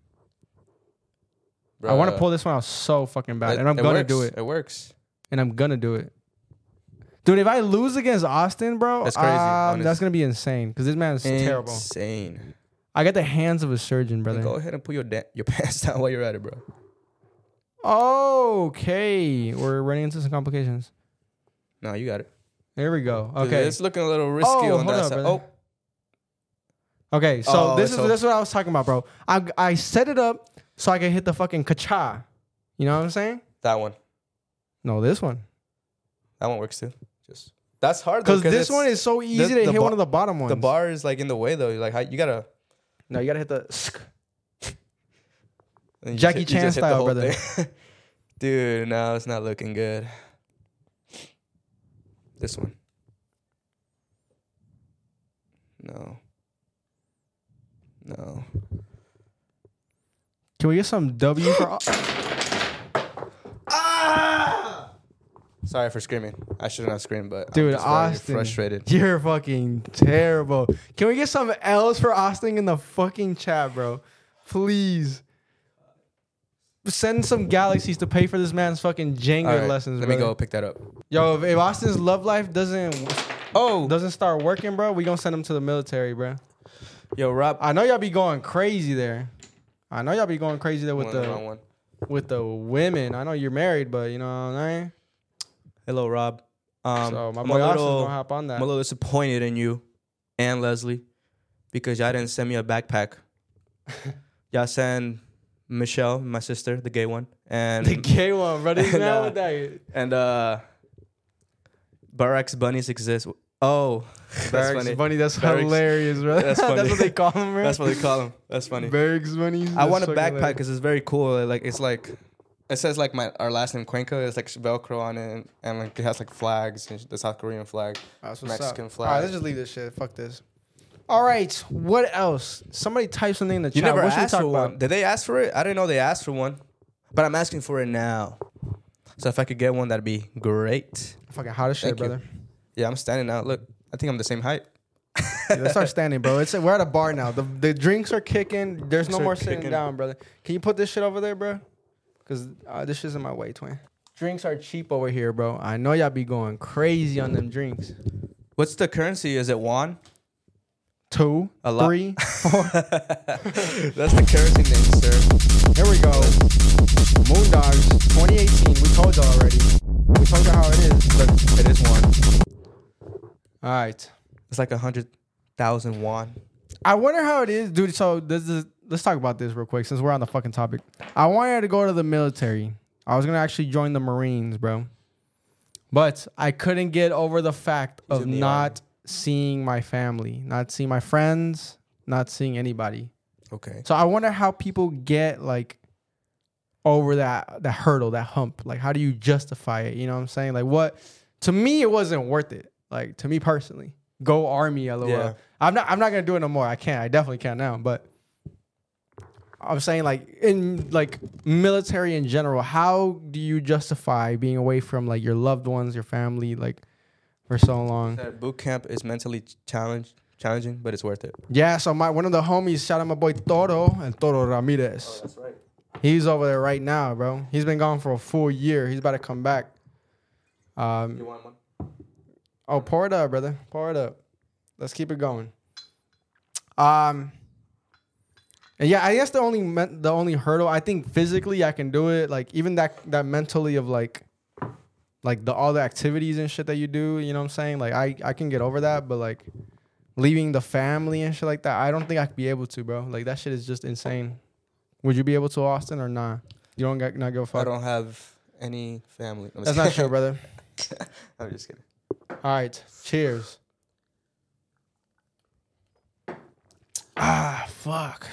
I want to Bruh. pull this one out so fucking bad, It- and I'm it gonna works. do it, It works. and I'm gonna do it, dude. If I lose against Austin, bro, That's crazy, um, honest. that's gonna be insane because this man is terrible. Insane. I got the hands of a surgeon, brother. Go ahead and put your da- your pants down while you're at it, bro. Okay, we're running into some complications. No, you got it. Here we go. Dude, Okay, it's looking a little risky Oh, on hold that up, side. brother. Oh, okay. So Oh, this is so- this is what I was talking about, bro. I I set it up so I can hit the fucking kacha. You know what I'm saying? that one. No, this one. That one works too. Just that's hard though, Because this it's- one is so easy to the hit bar- one of the bottom ones. the bar is like in the way though. You're like how, you gotta. No, you gotta hit the. and you Jackie just- you Chan just hit the style, whole brother. thing. Dude, no, it's not looking good. This one. No. No. Can we get some W for? Sorry for screaming. I shouldn't have screamed, but Dude, I'm just very Austin, frustrated. You're fucking terrible. Can we get some L's for Austin in the fucking chat, bro? Please. Send some galaxies to pay for this man's fucking Jenga All right, lessons, let me brother. go pick that up. Yo, if, if Austin's love life doesn't Oh, doesn't start working, bro, we gonna send him to the military, bro. yo, Rob. I know y'all be going crazy there. I know y'all be going crazy there with One, wrong the one. with the women. I know you're married, but you know what I'm saying? Hello, Rob. Um, So my I'm boy a Austin's little, gonna hop on that. I'm a little disappointed in you and Leslie because y'all didn't send me a backpack. Y'all send Michelle, my sister, the gay one, and The gay one, bro. This And, man uh, with that. and uh, Barracks bunnies exist. Oh, that's Barracks funny. bunny, that's Barracks- hilarious, bro. That's That's, funny. what they call him, bro. That's what they call them. That's funny. Barracks bunnies. I want a That's fucking backpack hilarious. because it's very cool. Like it's like it says like my our last name Cuenca. It's like Velcro on it, and, and like it has like flags, and the South Korean flag, That's what's Mexican up. flag. All right, let's just leave this shit. Fuck this. All right, what else? Somebody type something in the You chat. never What should we asked talk for about? one. Did they ask for it? I didn't know they asked for one, but I'm asking for it now. So if I could get one, that'd be great. Fucking hot as shit, Thank you. brother. Yeah, I'm standing now. Look, I think I'm the same height. Yeah, let's start standing, bro. It's we're at a bar now. The the drinks are kicking. There's no Drinks are more sitting kicking. down, brother. Can you put this shit over there, bro? Because uh, this shit's in my way, twin. drinks are cheap over here, bro. I know y'all be going crazy on them drinks. What's the currency? Is it won? Two, A lot. three, four. That's the currency name, sir. Here we go. Moondogs twenty eighteen. We told you already. We told you how it is. Look, it is won. All right. It's like a hundred thousand won. I wonder how it is, dude. So this is let's talk about this real quick since we're on the fucking topic. I wanted to go to the military. I was gonna actually join the Marines, bro. But I couldn't get over the fact He's of in the not army. seeing my family, not seeing my friends, not seeing anybody. Okay. So I wonder how people get like over that that hurdle, that hump. Like, how do you justify it? You know what I'm saying? Like, what? To me, it wasn't worth it. Like, to me personally, go army, lol. Yeah. I'm not. I'm not gonna do it no more. I can't. I definitely can't now. But I'm saying, like, in like military in general, how do you justify being away from like your loved ones, your family, like for so long? That boot camp is mentally challenged, challenging, but it's worth it. Yeah. So my one of the homies, shout out my boy Toro and Toro Ramirez. That's right. He's over there right now, bro. He's been gone for a full year. He's about to come back. Um, You want one? oh, pour it up, brother. Pour it up. Let's keep it going. Um, and yeah, I guess the only men- the only hurdle, I think physically I can do it. Like even that that mentally of like, like the all the activities and shit that you do. You know what I'm saying? Like I I can get over that, but like leaving the family and shit like that, I don't think I could be able to, bro. Like that shit is just insane. Would you be able to, Austin, or nah? You don't got, not give a fuck? I don't have any family. I'm That's just not kidding. true, brother. I'm just kidding. All right. Cheers. Ah, fuck.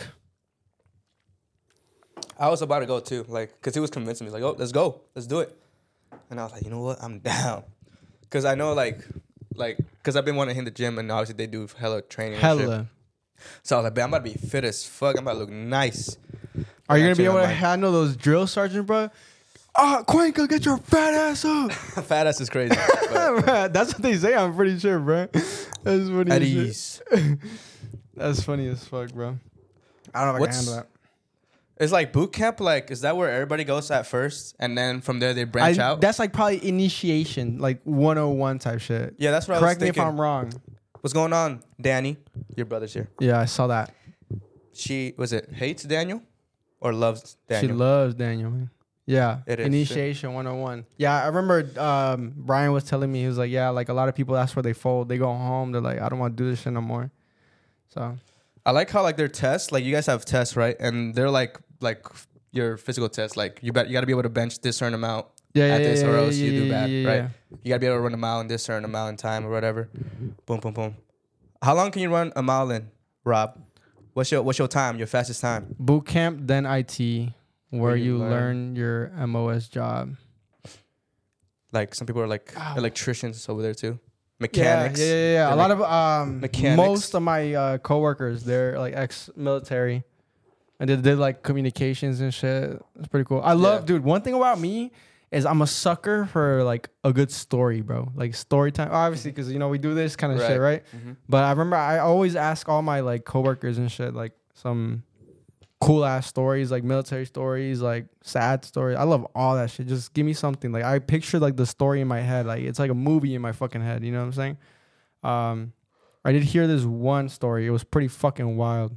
I was about to go too, like, cause he was convincing me, like, oh, let's go, let's do it. And I was like, you know what, I'm down, cause I know, like, like, cause I've been wanting to hit the gym, and obviously they do hella training. And shit. Hella. So I was like, man, I'm about to be fit as fuck. I'm about to look nice. Are you going to be Actually, able to I'm like- handle those drill sergeant, bro? Ah, Cuenca, get your fat ass up. Fat ass is crazy. but That's what they say, I'm pretty sure, bro. That's funny at as shit. ease. That's funny as fuck, bro. I don't know if What's- I can handle that. It's like boot camp. Like, is that where everybody goes at first, and then from there they branch I- out? That's like probably initiation, like one oh one type shit. Yeah, that's what Correct I me was thinking. if I'm wrong. What's going on, Danny? Your brother's here. Yeah, I saw that. She was it hates Daniel, or loves Daniel? She loves Daniel, man. Yeah, It is, initiation one oh one. Yeah, I remember um, Brian was telling me, he was like, yeah, like a lot of people, that's where they fold. They go home, they're like, I don't want to do this shit no more. So, I like how like their tests, like you guys have tests, right? And they're like like your physical tests, like you bet you got to be able to bench this certain amount yeah, at yeah, this, yeah, or yeah, else you yeah, do yeah, bad, yeah, right? yeah. You got to be able to run a mile in this certain amount in time or whatever. Boom, boom, boom. How long can you run a mile in, Rob? What's your what's your time? Your fastest time? Boot camp, then I T, where, Where you you learn. learn. your M O S job. Like some people are like Ow. electricians over there too, Yeah, mechanics. yeah, yeah. yeah. A They're lot like of um, mechanics. most of my uh, coworkers, they're like ex-military, and they did like communications and shit. It's pretty cool. I love, Yeah. dude. One thing about me is I'm a sucker for like a good story, bro. Like story time, obviously, because you know we do this kind of shit, right? Mhm. But I remember I always ask all my like coworkers and shit like some cool ass stories, like military stories, like sad stories. I love all that shit. Just give me something. Like I picture like the story in my head. Like it's like a movie in my fucking head. You know what I'm saying? Um, I did hear this one story. It was pretty fucking wild.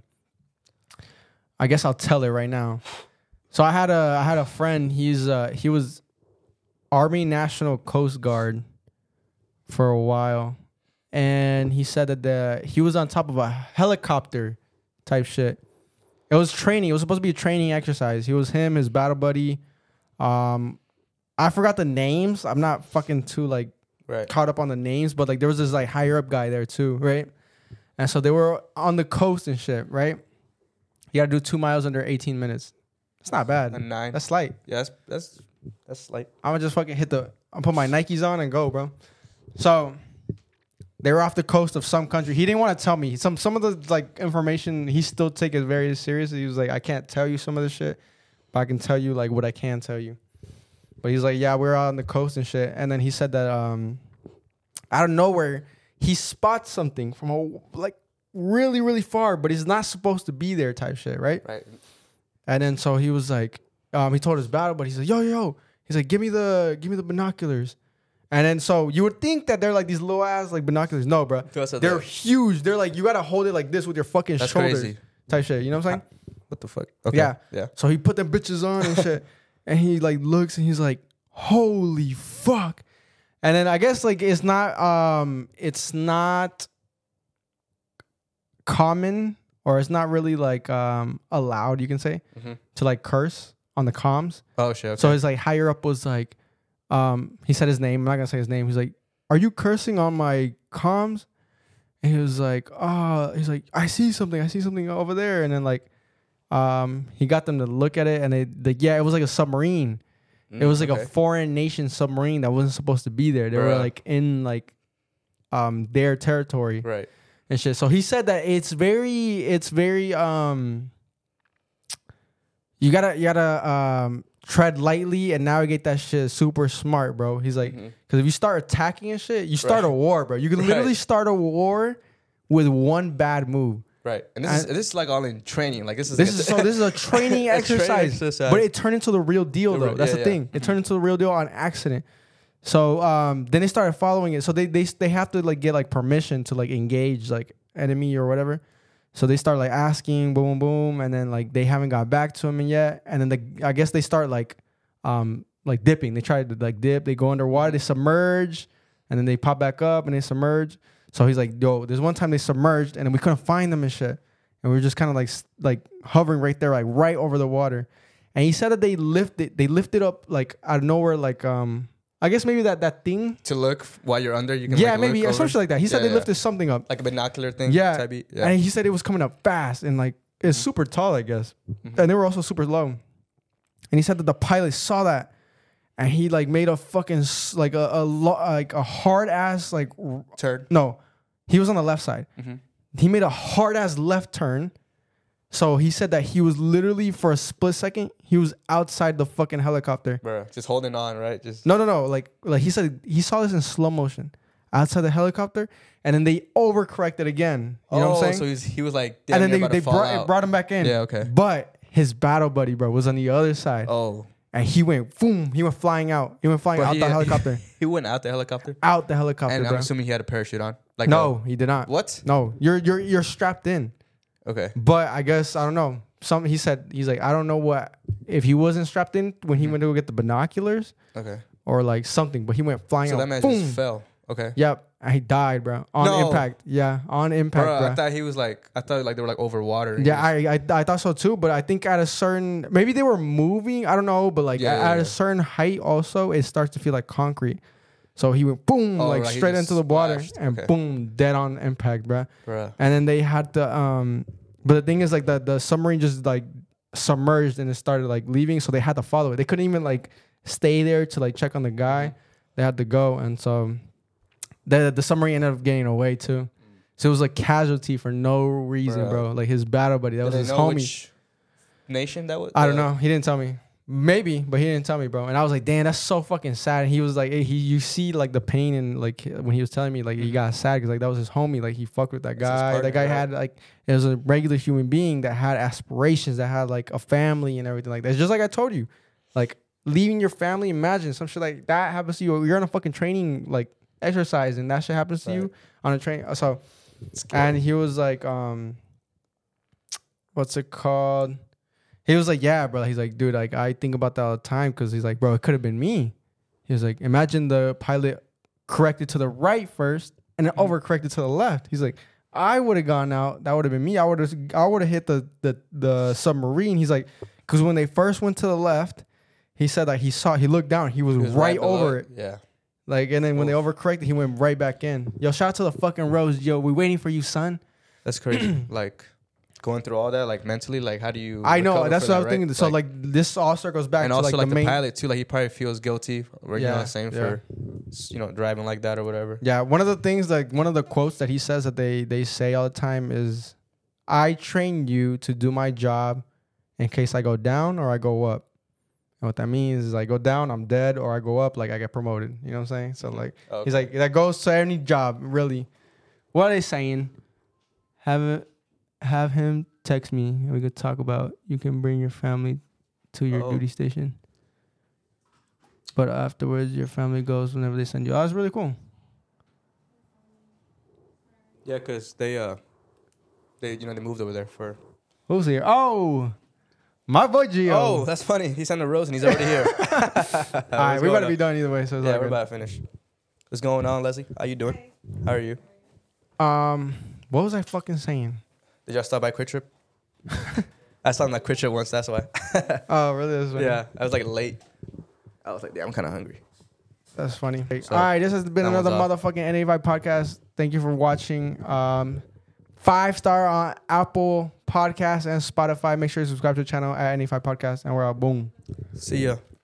I guess I'll tell it right now. So I had a I had a friend. He's uh he was Army National Coast Guard for a while, and he said that the he was on top of a helicopter type shit. It was training. It was supposed to be a training exercise. He was him, his battle buddy. Um, I forgot the names. I'm not fucking too like Right. caught up on the names, but like there was this like higher up guy there too, right? And so they were on the coast and shit, right? You gotta do two miles under eighteen minutes. It's not bad. A nine. That's light. Yeah, that's that's that's like I'm gonna just fucking hit the. I'll put my Nikes on and go, bro. So they were off the coast of some country. He didn't want to tell me some some of the like information. He still take it very seriously. He was like, I can't tell you some of the shit, but I can tell you like what I can tell you. But he's like, yeah, we're out on the coast and shit. And then he said that um, out of nowhere he spots something from a like really really far, but he's not supposed to be there type shit, right? right. And then so he was like, um, he told his battle, but he's like, yo, yo, He's like, give me the give me the binoculars. And then so you would think that they're like these little ass like binoculars. No, bro. They're They're huge. They're like you gotta hold it like this with your fucking That's shoulders. crazy. Type shit. You know what I'm saying? What the fuck? Okay. Yeah. Yeah. So he put them bitches on and shit. And he like looks and he's like, holy fuck. And then I guess like it's not um it's not common or it's not really like um allowed, you can say, Mhm. to like curse on the comms. Oh shit. Okay. So his like higher up was like, um, he said his name. I'm not gonna say his name. He's like, "Are you cursing on my comms?" And he was like, "Oh," he's like, "I see something. I see something over there." And then like, um, he got them to look at it, and they like, yeah, it was like a submarine. Mm, it was like okay. a foreign nation submarine that wasn't supposed to be there. They were Bruh. like in like, um, their territory Right. and shit. So he said that it's very, it's very, um, you gotta, you gotta, um, tread lightly and navigate that shit super smart, bro. He's like, because Mhm. if you start attacking and shit, you start Right. a war, bro. You can Right. literally start a war with one bad move. Right. And this And- is this is like all in training. Like this is This like is so. This is a training A training exercise, exercise. but it turned into the real deal The though. real- That's yeah, the yeah. thing. It turned into the real deal on accident. So um, then they started following it. So they they they have to like get like permission to like engage like enemy or whatever. So they start like asking, boom, boom, and then like they haven't got back to him yet. And then the I guess they start like um like dipping. They try to like dip. They go underwater. They submerge, and then they pop back up and they submerge. So he's like, yo, there's one time they submerged and we couldn't find them and shit. And we were just kind of like s- like hovering right there, like right over the water. And he said that they lifted, they lifted up like out of nowhere, like um, I guess maybe that that thing. to look while you're under. You can Yeah, like, maybe look or something over. like that. He said Yeah, they yeah. lifted something up. like a binocular thing. Yeah. Type of- yeah. And he said it was coming up fast and like it's super tall, I guess. Mhm. And they were also super low. And he said that the pilot saw that, and he like made a fucking s- like a, a lo- like a hard ass like r- Turd. no, he was on the left side. Mhm. He made a hard ass left turn. So he said that he was literally for a split second, he was outside the fucking helicopter. Bro, just holding on, right? Just No, no, no. Like, like he said, he saw this in slow motion outside the helicopter, and then they overcorrected again. You know what I'm Oh, saying? So he's, he was like, damn, and then you're they, about they to fall brought, out. it brought him back in. Yeah, okay. But his battle buddy, bro, was on the other side, Oh, and he went boom. He went flying out. He went flying Bro, out he- the helicopter. he went out the helicopter, out the helicopter, and bro. I'm assuming he had a parachute on. Like no, he did not. a- what? No, you're you're you're strapped in. Okay. But I guess I don't know. Some he said he's like I don't know what if he wasn't strapped in when he went to go get the binoculars Okay. or like something, but he went flying So out. that man boom. just fell. Okay. Yep, and he died, bro. On No. impact. Yeah, on impact, Bro, bro. I thought he was like, I thought like they were like over water. and Yeah, he was- I, I I thought so too, but I think at a certain maybe they were moving. I don't know, but like Yeah, at, yeah, at yeah. a certain height, also it starts to feel like concrete. So he went boom, Oh, like right, he straight just into the water, splashed. and Okay. boom, dead on impact, bro. Bruh. And then they had to um, but the thing is like the the submarine just like submerged and it started like leaving, so they had to follow it. They couldn't even like stay there to like check on the guy. They had to go, and so the the submarine ended up getting away too. So it was like casualty for no reason, Bruh. bro. Like his battle buddy, that Did was they his know homie. which nation that was? I don't Uh, know. He didn't tell me. Maybe, but he didn't tell me, bro. And I was like, damn, that's so fucking sad. And he was like, hey, he, you see like the pain and like when he was telling me, like he got sad because like that was his homie. Like he fucked with that That's his guy. partner, That guy right? had like it was a regular human being that had aspirations, that had like a family and everything like that. It's just like I told you, like leaving your family. Imagine some shit like that happens to you. You're on a fucking training like exercise, and that shit happens to Right. you on a train. So, It's and he was like, um, what's it called? He was like, yeah, bro. He's like, dude, like I think about that all the time because he's like, bro, it could have been me. He was like, imagine the pilot corrected to the right first and then Mhm. overcorrected to the left. He's like, I would have gone out. That would have been me. I would have, I would have hit the the the submarine. He's like, because when they first went to the left, he said that he saw, he looked down, he was, He was right, below over it. Yeah. Like, and then when they Oof. overcorrected, he went right back in. Yo, shout out to the fucking Rose. Yo, we waiting for you, son. That's crazy. like going through all that, like mentally, like how do you? I know recover that's for what I that, was thinking. right? So like, this all circles back and to also like, like, the the, main. pilot too. Like he probably feels guilty, or you know, Yeah, what I'm saying yeah. for you know driving like that or whatever. Yeah, one of the things like one of the quotes that he says that they they say all the time is, "I train you to do my job, in case I go down or I go up." And what that means is I go down, I'm dead, or I go up, like I get promoted. You know what I'm saying? So like Okay. he's like that goes to any job really. What are they saying? Have it, have him text me and we could talk about. You can bring your family to your Oh. duty station. but afterwards your family goes whenever they send you. Oh, that's really cool. Yeah, cause they uh, they you know they moved over there for. Who's here? Oh, my boy Gio. Oh, that's funny. He sent a rose and he's already here. All right, we better be done either way. So it's Yeah, all we're good. about to finish. What's going on, Leslie? How you doing? How are you? Um, what was I fucking saying? Did y'all stop by Quick Trip? I saw him at Quick Trip once. That's why. Oh, really? That's funny. Yeah, I was like late. I was like, damn, I'm kind of hungry. That's funny. So, all right, this has been that another one's motherfucking N A five podcast. Thank you for watching. Um, five star on Apple Podcasts and Spotify. Make sure you subscribe to the channel at N A five Podcast, and we're out. Boom. See ya.